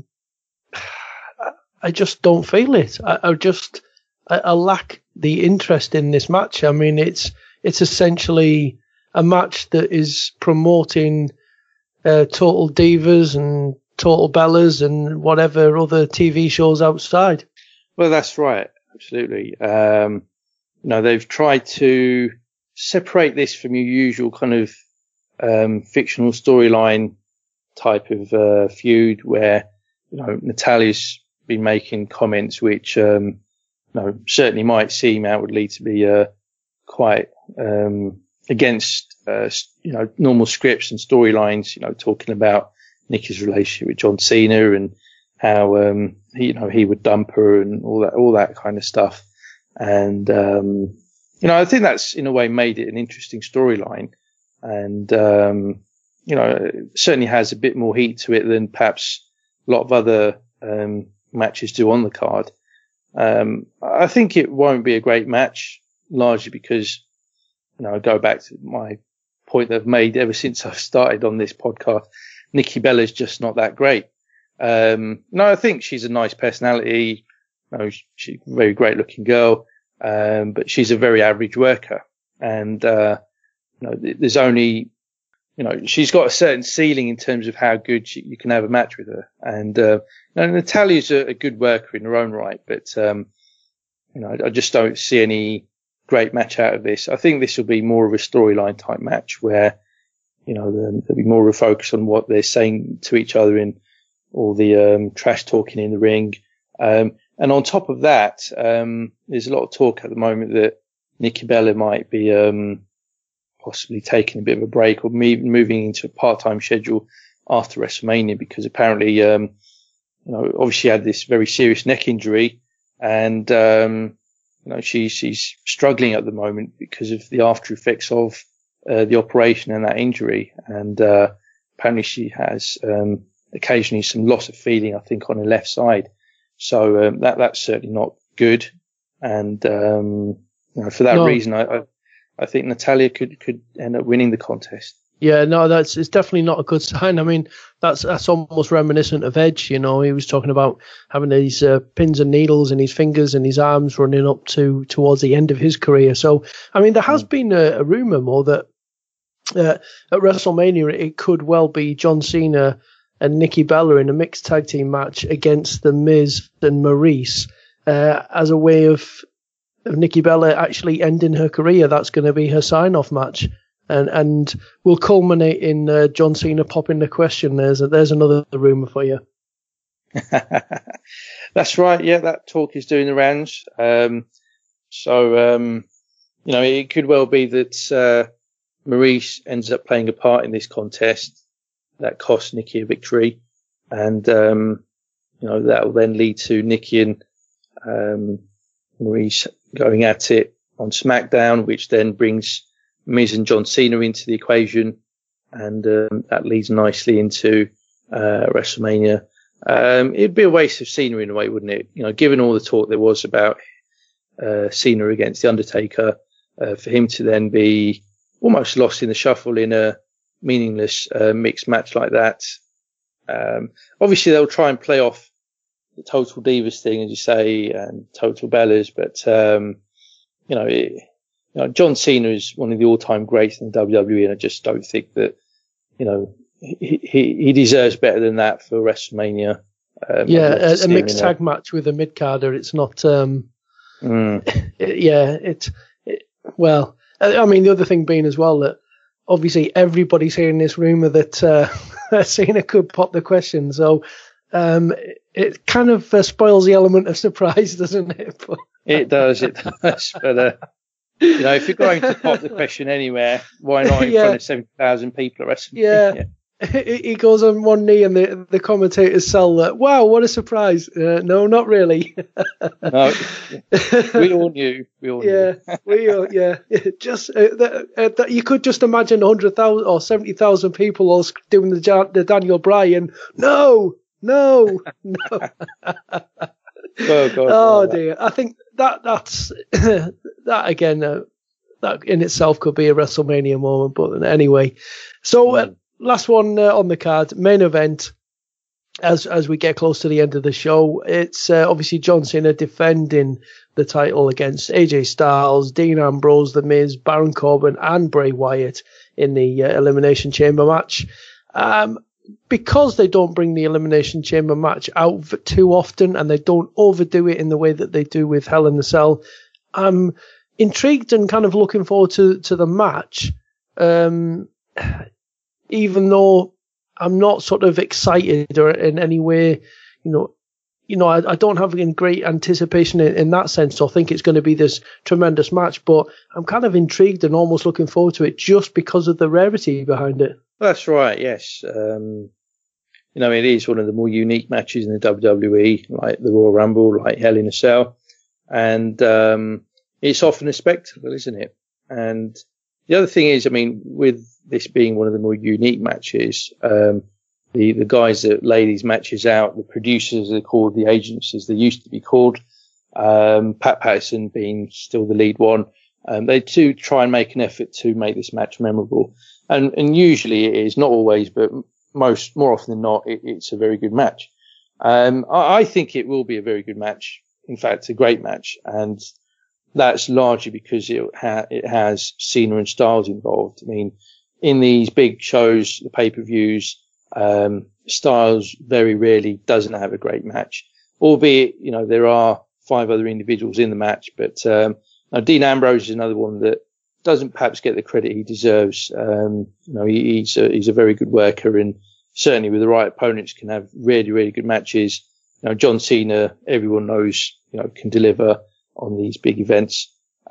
I just don't feel it. I, I just I, I lack the interest in this match. I mean, it's it's essentially a match that is promoting uh, Total Divas and Total Bellas and whatever other T V shows outside. Well, that's right. Absolutely. Um, you know, they've tried to separate this from your usual kind of um, fictional storyline type of uh, feud where, you know, Natalya's been making comments which, um, you know, certainly might seem outwardly to be uh, quite um, against, uh, you know, normal scripts and storylines, you know, talking about Nikki's relationship with John Cena and how, um, he, you know, he would dump her and all that, all that kind of stuff. And, um, you know, I think that's in a way made it an interesting storyline. And, um, you know, it certainly has a bit more heat to it than perhaps a lot of other, um, matches do on the card. Um, I think it won't be a great match, largely because, you know, I go back to my point that I've made ever since I've started on this podcast. Nikki Bella's just not that great. Um, no, I think she's a nice personality. You know, she's a very great looking girl. Um, but she's a very average worker. And, uh, you know, there's only, you know, she's got a certain ceiling in terms of how good she, you can have a match with her. And, uh, you know, Natalya's a, a good worker in her own right, but, um, you know, I, I just don't see any great match out of this. I think this will be more of a storyline type match where, you know, there'll be more of a focus on what they're saying to each other in all the, um, trash talking in the ring. Um, and on top of that, um, there's a lot of talk at the moment that Nikki Bella might be, um, possibly taking a bit of a break or me- moving into a part-time schedule after WrestleMania because apparently, um, you know, obviously she had this very serious neck injury and, um, you know, she, she's struggling at the moment because of the after effects of, uh, the operation and that injury. And, uh, apparently she has, um, occasionally some loss of feeling, I think, on her left side. So, um, that, that's certainly not good. And, um, you know, for that no. reason, I, I I think Natalya could, could end up winning the contest. Yeah, no, that's it's definitely not a good sign. I mean, that's that's almost reminiscent of Edge. You know, he was talking about having these uh, pins and needles in his fingers and his arms running up to towards the end of his career. So, I mean, there has mm. been a, a rumor more that uh, at WrestleMania it could well be John Cena and Nikki Bella in a mixed tag team match against The Miz and Maurice uh, as a way of. Of Nikki Bella actually ending her career. That's going to be her sign-off match, and and will culminate in uh, John Cena popping the question. There's a, there's another rumor for you. That's right. Yeah, that talk is doing the rounds. Um, so um, you know, it could well be that uh, Maurice ends up playing a part in this contest that costs Nikki a victory, and um, you know that will then lead to Nikki and um, Maurice going at it on SmackDown, which then brings Miz and John Cena into the equation, and um, that leads nicely into uh, WrestleMania. Um, it'd be a waste of Cena in a way, wouldn't it? You know, given all the talk there was about uh, Cena against The Undertaker, uh, for him to then be almost lost in the shuffle in a meaningless uh, mixed match like that. Um, obviously, they'll try and play off the Total Divas thing, as you say, and Total Bellas, but, um, you know, it, you know, John Cena is one of the all-time greats in the W W E, and I just don't think that, you know, he, he, he deserves better than that for WrestleMania. Um, yeah, a, a mixed tag match with a mid-carder, it's not, um, mm. it, yeah, it, it, well, I mean, the other thing being as well that obviously everybody's hearing this rumor that uh, Cena could pop the question. So um, it kind of uh, spoils the element of surprise, doesn't it? But, it does, it does. But, uh, you know, if you're going to pop the question anywhere, why not in yeah. front of seventy thousand people at WrestleMania? Yeah. He goes on one knee and the, the commentators sell that. Wow, what a surprise. Uh, no, not really. No, we all knew. We all yeah, knew. we all, yeah. Just uh, that, uh, that you could just imagine one hundred thousand or seventy thousand people all doing the, the Daniel Bryan. No, no, no. Oh, God, oh dear. I think that that's that again. Uh, that in itself could be a WrestleMania moment. But anyway, so uh, last one uh, on the card, main event. As as we get close to the end of the show, it's uh, obviously John Cena defending the title against A J Styles, Dean Ambrose, The Miz, Baron Corbin, and Bray Wyatt in the uh, Elimination Chamber match. Um, because they don't bring the Elimination Chamber match out too often, and they don't overdo it in the way that they do with Hell in the Cell, I'm intrigued and kind of looking forward to to the match. Um, even though I'm not sort of excited or in any way, you know, you know, I, I don't have any great anticipation in, in that sense. So I think it's going to be this tremendous match, but I'm kind of intrigued and almost looking forward to it just because of the rarity behind it. That's right. Yes. Um, you know, it is one of the more unique matches in the W W E, like the Royal Rumble, like Hell in a Cell. And, um, it's often a spectacle, isn't it? And the other thing is, I mean, with this being one of the more unique matches, um, the, the guys that lay these matches out, the producers are called, the agents as they used to be called, um, Pat Patterson being still the lead one, um, they too try and make an effort to make this match memorable. And, and usually it is, not always, but most, more often than not, it, it's a very good match. Um, I, I think it will be a very good match. In fact, a great match. And that's largely because it, ha- it has Cena and Styles involved. I mean, in these big shows, the pay-per-views, um, Styles very rarely doesn't have a great match, albeit, you know, there are five other individuals in the match. But, um, now Dean Ambrose is another one that doesn't perhaps get the credit he deserves. Um, you know, he, he's a, he's a very good worker, and certainly with the right opponents can have really, really good matches. You know, John Cena, everyone knows, you know, can deliver on these big events.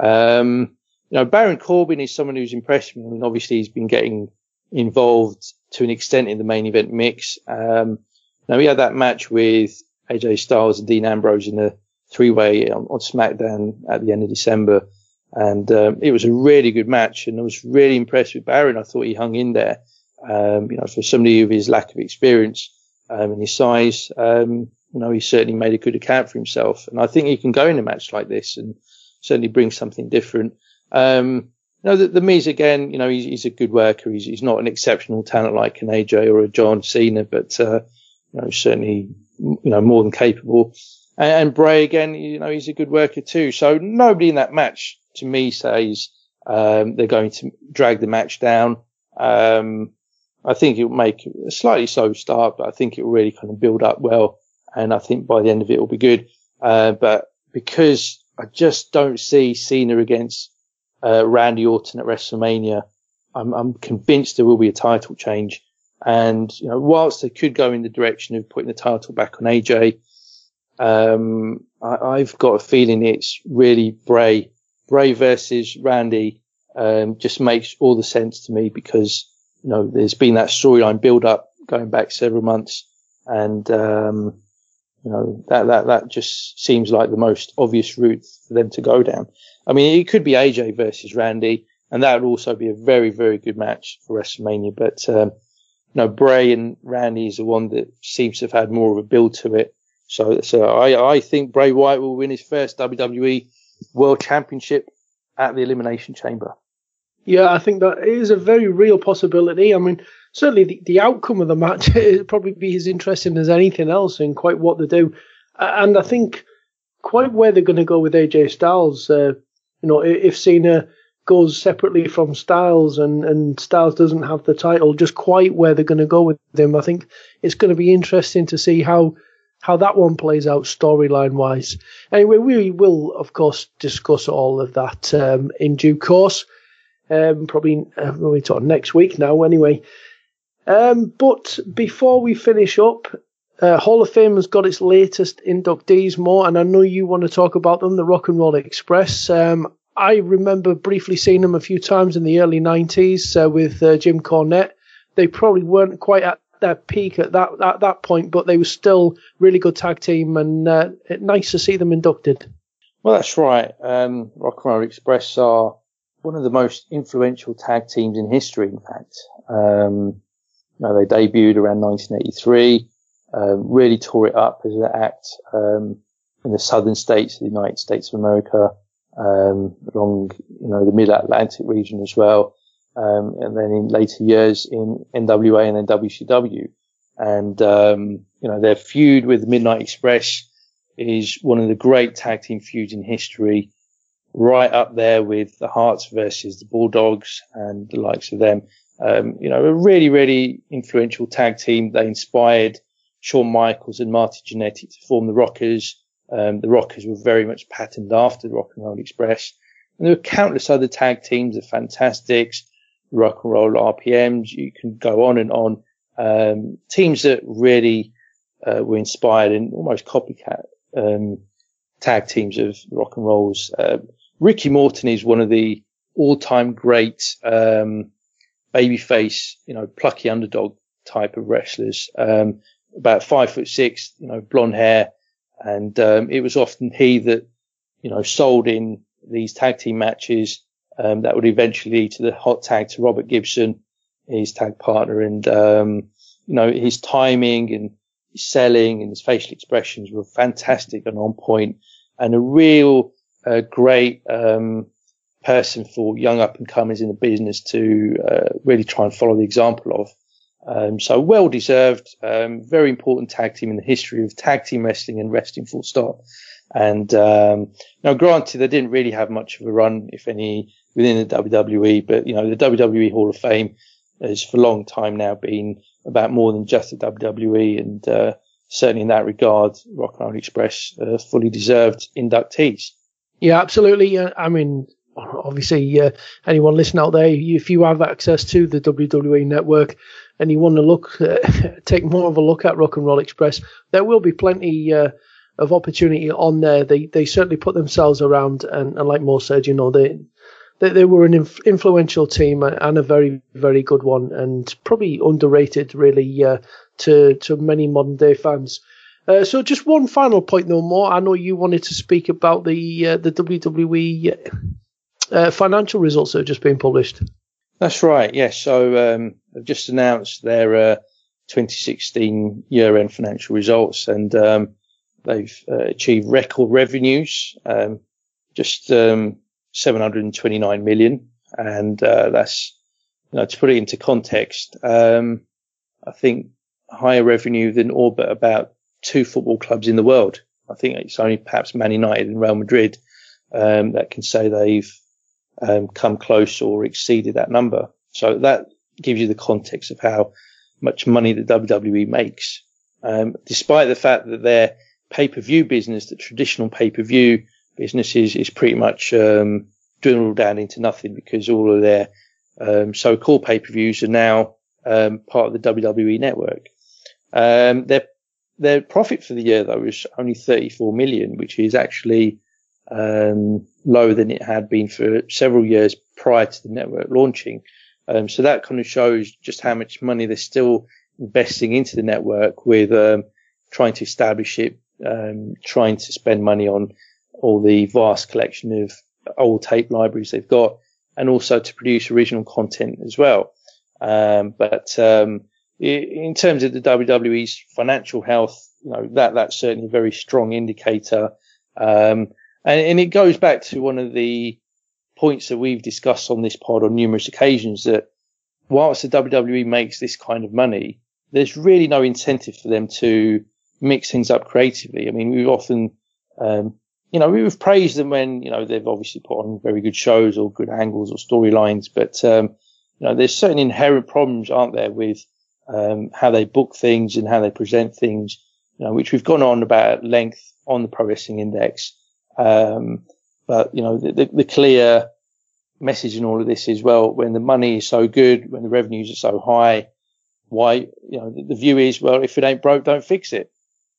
Um, you know, Baron Corbin is someone who's impressed me. I mean, obviously he's been getting involved to an extent in the main event mix. Um, now we had that match with A J Styles and Dean Ambrose in a three-way on, on SmackDown at the end of December. And, um, it was a really good match, and I was really impressed with Baron. I thought he hung in there. Um, you know, for somebody of his lack of experience, um, and his size, um, you know, he certainly made a good account for himself. And I think he can go in a match like this and certainly bring something different. Um, you know, the, the Miz, again, you know, he's, he's a good worker. He's, he's not an exceptional talent like an A J or a John Cena, but, uh, you know, certainly, you know, more than capable. And, and Bray, again, you know, he's a good worker too. So nobody in that match, to me, says, um, they're going to drag the match down. Um, I think it will make a slightly slow start, but I think it will really kind of build up well. And I think by the end of it, it'll be good. Uh, but because I just don't see Cena against, uh, Randy Orton at WrestleMania, I'm, I'm convinced there will be a title change. And, you know, whilst they could go in the direction of putting the title back on A J, um, I, I've got a feeling it's really Bray, Bray versus Randy, um, just makes all the sense to me because, you know, there's been that storyline build up going back several months. And, um, you know, that, that, that just seems like the most obvious route for them to go down. I mean, it could be A J versus Randy, and that would also be a very, very good match for WrestleMania. But, um, you know, Bray and Randy is the one that seems to have had more of a build to it. So, so I, I think Bray Wyatt will win his first W W E World Championship at the Elimination Chamber. Yeah, I think that is a very real possibility. I mean, certainly the, the outcome of the match will probably be as interesting as anything else in quite what they do. And I think quite where they're going to go with A J Styles, uh, you know, if Cena goes separately from Styles and, and Styles doesn't have the title, just quite where they're going to go with him. I think it's going to be interesting to see how how that one plays out storyline wise. Anyway, we will, of course, discuss all of that um, in due course. Um, probably uh, we're talking next week now, anyway. Um, but before we finish up, uh, Hall of Fame has got its latest inductees more, and I know you want to talk about them, the Rock and Roll Express. Um, I remember briefly seeing them a few times in the early nineties uh, with uh, Jim Cornette. They probably weren't quite at their peak at that at that point, but they were still really good tag team, and uh, nice to see them inducted. Well, that's right. Um, Rock and Roll Express are one of the most influential tag teams in history, in fact. Um, you know, they debuted around nineteen eighty-three, uh, really tore it up as an act um, in the southern states of the United States of America, um, along you know the Mid-Atlantic region as well, um, and then in later years in N W A and then W C W. And um, you know their feud with the Midnight Express is one of the great tag team feuds in history, right up there with the Hearts versus the Bulldogs and the likes of them. Um, you know, a really, really influential tag team. They inspired Shawn Michaels and Marty Jannetty to form the Rockers. Um, the Rockers were very much patterned after the Rock and Roll Express. And there were countless other tag teams, the Fantastics, Rock and Roll R P Ms. You can go on and on. Um, teams that really uh, were inspired and almost copycat um, tag teams of Rock and Rolls. Uh, Ricky Morton is one of the all-time great um, babyface, you know, plucky underdog type of wrestlers. Um, about five foot six, you know, blonde hair, and um, it was often he that, you know, sold in these tag team matches um, that would eventually lead to the hot tag to Robert Gibson, his tag partner, and um, you know, his timing and his selling and his facial expressions were fantastic and on point, and a real uh, great um, person for young up and comers in the business to uh, really try and follow the example of. Um, so well deserved, um, very important tag team in the history of tag team wrestling and wrestling full stop. And um, now, granted, they didn't really have much of a run, if any, within the W W E, but you know, the W W E Hall of Fame has for a long time now been about more than just the W W E, and uh, certainly in that regard, Rock and Roll Express uh, fully deserved inductees. Yeah, absolutely. Uh, I mean, obviously, uh, anyone listening out there, if you have access to the W W E network and you want to look, uh, take more of a look at Rock and Roll Express, there will be plenty uh, of opportunity on there. They they certainly put themselves around, and, and like Mo said, you know, they they, they were an inf- influential team and a very, very good one, and probably underrated, really, uh, to to many modern day fans. Uh, so just one final point, though, Mo. I know you wanted to speak about the uh, the W W E uh, financial results that have just been published. That's right. Yes. So um, they've just announced their uh, twenty sixteen year-end financial results, and um, they've uh, achieved record revenues, um, just um, seven hundred twenty-nine million, and uh, that's, you know, to put it into context, um, I think higher revenue than all but about two football clubs in the world. I think it's only perhaps Man United and Real Madrid um, that can say they've um, come close or exceeded that number. So that gives you the context of how much money the W W E makes, um, despite the fact that their pay-per-view business, the traditional pay-per-view business, is, is pretty much um, dwindled down into nothing, because all of their um, so-called pay-per-views are now um, part of the W W E network. Um, their their profit for the year, though, was only thirty-four million, which is actually um, lower than it had been for several years prior to the network launching. Um, so that kind of shows just how much money they're still investing into the network, with um, trying to establish it, um, trying to spend money on all the vast collection of old tape libraries they've got, and also to produce original content as well. Um, but um, in terms of the W W E's financial health, you know, that that's certainly a very strong indicator. Um, and, and it goes back to one of the points that we've discussed on this pod on numerous occasions, that whilst the W W E makes this kind of money, there's really no incentive for them to mix things up creatively. I mean, we've often, um, you know, we've praised them when, you know, they've obviously put on very good shows or good angles or storylines, but, um, you know, there's certain inherent problems, aren't there, with, um, how they book things and how they present things, you know, which we've gone on about at length on the Pro Wrestling Index. Um, but, you know, the, the, the clear message in all of this is, well, when the money is so good, when the revenues are so high, why, you know, the, the view is, well, if it ain't broke, don't fix it.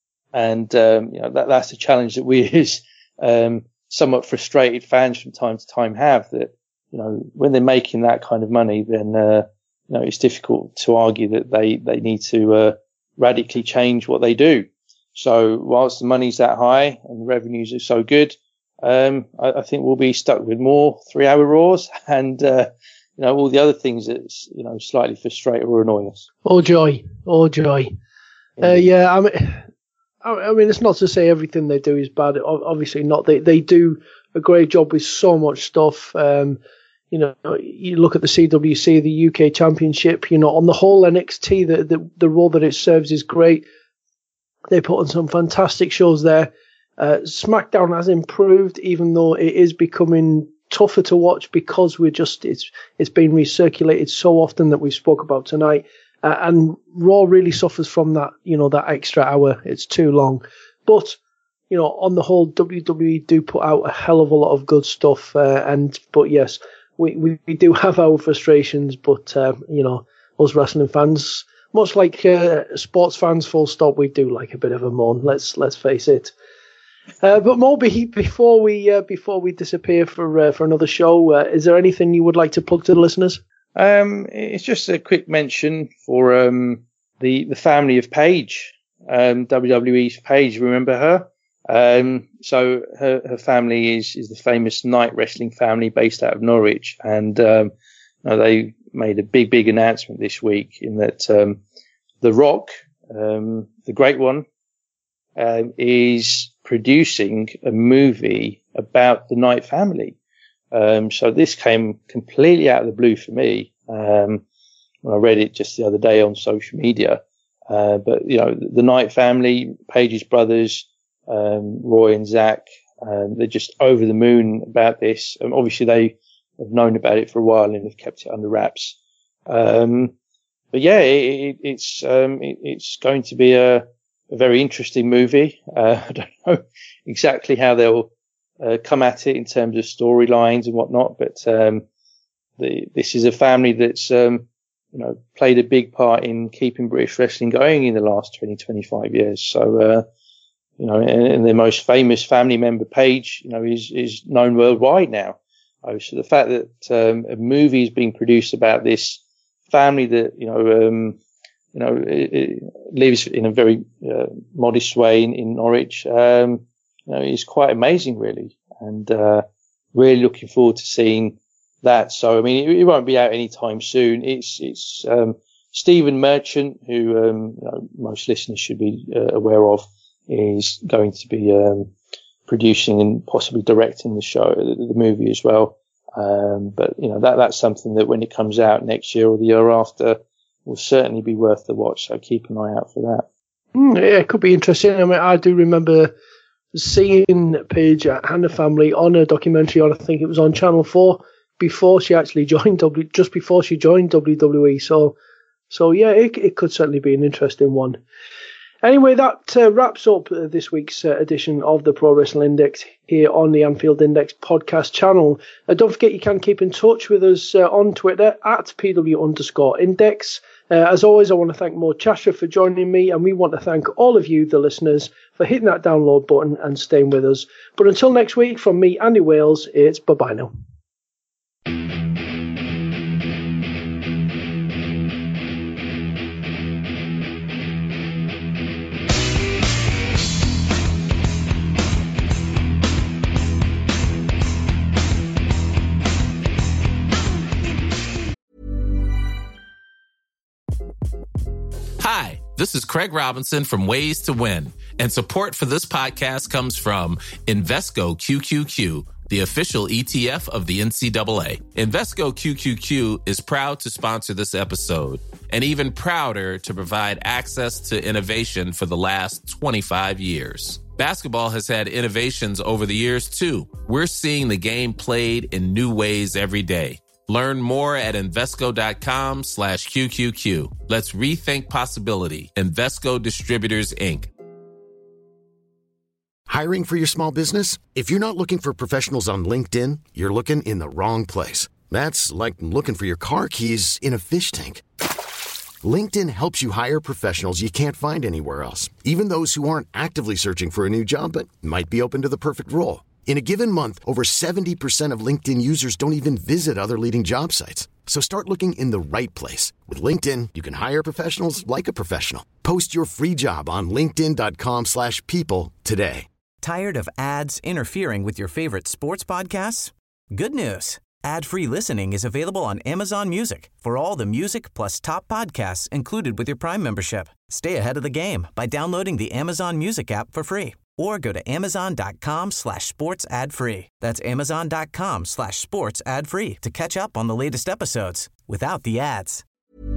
And, um, you know, that, that's a challenge that we as, um, somewhat frustrated fans from time to time have, that, you know, when they're making that kind of money, then, uh, you know, it's difficult to argue that they, they need to, uh, radically change what they do. So whilst the money's that high and the revenues are so good, Um, I, I think we'll be stuck with more three-hour Raws and, uh, you know, all the other things that, you know, slightly frustrate or annoy us. Oh, joy. Oh, joy. Uh, yeah, I mean, I mean, it's not to say everything they do is bad. Obviously not. They they do a great job with so much stuff. Um, you know, you look at the C W C, the U K Championship, you know, on the whole N X T, the, the, the role that it serves is great. They put on some fantastic shows there. Uh, SmackDown has improved, even though it is becoming tougher to watch because we're just, it's, it's been recirculated so often that we spoke about tonight. Uh, and Raw really suffers from that, you know, that extra hour. It's too long. But, you know, on the whole, W W E do put out a hell of a lot of good stuff. Uh, and, but yes, we, we, we do have our frustrations, but, uh, you know, us wrestling fans, much like, uh, sports fans, full stop, we do like a bit of a moan. Let's, let's face it. Uh, but Moby, before we, uh, before we disappear for, uh, for another show, uh, is there anything you would like to plug to the listeners? Um, it's just a quick mention for, um, the, the family of Paige, um, W W E's Paige, remember her? Um, so her, her family is, is the famous night wrestling family based out of Norwich. And, um, you know, they made a big, big announcement this week in that, um, The Rock, um, the great one, um, is producing a movie about the Knight family. Um, so this came completely out of the blue for me. Um, when I read it just the other day on social media. Uh, but, you know, the, the Knight family, Paige's brothers, um, Roy and Zach, um, they're just over the moon about this. Um, obviously they have known about it for a while and have kept it under wraps. Um, but yeah, it, it, it's, um, it, it's going to be a, a very interesting movie. Uh, I don't know exactly how they'll, uh, come at it in terms of storylines and whatnot, but, um, the, this is a family that's, um, you know, played a big part in keeping British wrestling going in the last twenty, twenty-five years. So, uh, you know, and, and their most famous family member, Paige, you know, is, is known worldwide now. Oh, so the fact that, um, a movie is being produced about this family that, you know, um, you know, it, it lives in a very, uh, modest way in, in Norwich, um, you know, is quite amazing, really. And, uh, really looking forward to seeing that. So, I mean, it, it won't be out anytime soon. It's, it's, um, Stephen Merchant, who, um, you know, most listeners should be uh, aware of, is going to be, um, producing and possibly directing the show, the, the movie as well. Um, but, you know, that, that's something that when it comes out next year or the year after will certainly be worth the watch. So keep an eye out for that. Mm, yeah, it could be interesting. I mean, I do remember seeing Paige and the family on a documentary on, I think it was on Channel four, before she actually joined W, just before she joined W W E. So, so yeah, it, it could certainly be an interesting one. Anyway, that uh, wraps up uh, this week's uh, edition of the Pro Wrestling Index here on the Anfield Index podcast channel. Uh, don't forget you can keep in touch with us uh, on Twitter at PW underscore index. Uh, as always, I want to thank Mo Chasha for joining me, and we want to thank all of you, the listeners, for hitting that download button and staying with us. But until next week, from me, Andy Wales, it's bye-bye now. Hi, this is Craig Robinson from Ways to Win, and support for this podcast comes from Invesco Q Q Q, the official E T F of the N C double A. Invesco Q Q Q is proud to sponsor this episode, and even prouder to provide access to innovation for the last twenty-five years. Basketball has had innovations over the years, too. We're seeing the game played in new ways every day. Learn more at Invesco.com slash QQQ. Let's rethink possibility. Invesco Distributors, Incorporated. Hiring for your small business? If you're not looking for professionals on LinkedIn, you're looking in the wrong place. That's like looking for your car keys in a fish tank. LinkedIn helps you hire professionals you can't find anywhere else, even those who aren't actively searching for a new job but might be open to the perfect role. In a given month, over seventy percent of LinkedIn users don't even visit other leading job sites. So start looking in the right place. With LinkedIn, you can hire professionals like a professional. Post your free job on linkedin.com slash people today. Tired of ads interfering with your favorite sports podcasts? Good news. Ad-free listening is available on Amazon Music for all the music plus top podcasts included with your Prime membership. Stay ahead of the game by downloading the Amazon Music app for free or go to amazon.com slash sports ad free. That's amazon.com slash sports ad free to catch up on the latest episodes without the ads.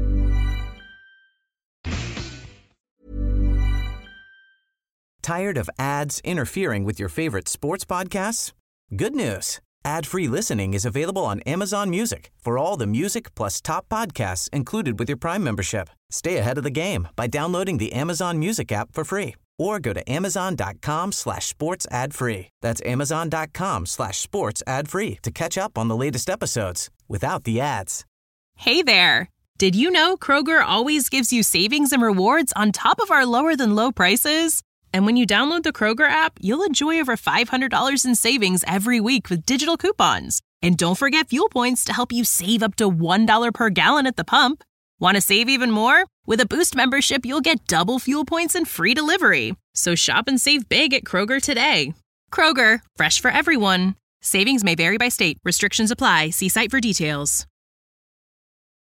Tired of ads interfering with your favorite sports podcasts? Good news. Ad-free listening is available on Amazon Music for all the music plus top podcasts included with your Prime membership. Stay ahead of the game by downloading the Amazon Music app for free or go to amazon.com slash sports ad free. That's amazon.com slash sports ad free to catch up on the latest episodes without the ads. Hey there. Did you know Kroger always gives you savings and rewards on top of our lower than low prices? And when you download the Kroger app, you'll enjoy over five hundred dollars in savings every week with digital coupons. And don't forget fuel points to help you save up to one dollar per gallon at the pump. Want to save even more? With a Boost membership, you'll get double fuel points and free delivery. So shop and save big at Kroger today. Kroger, fresh for everyone. Savings may vary by state. Restrictions apply. See site for details.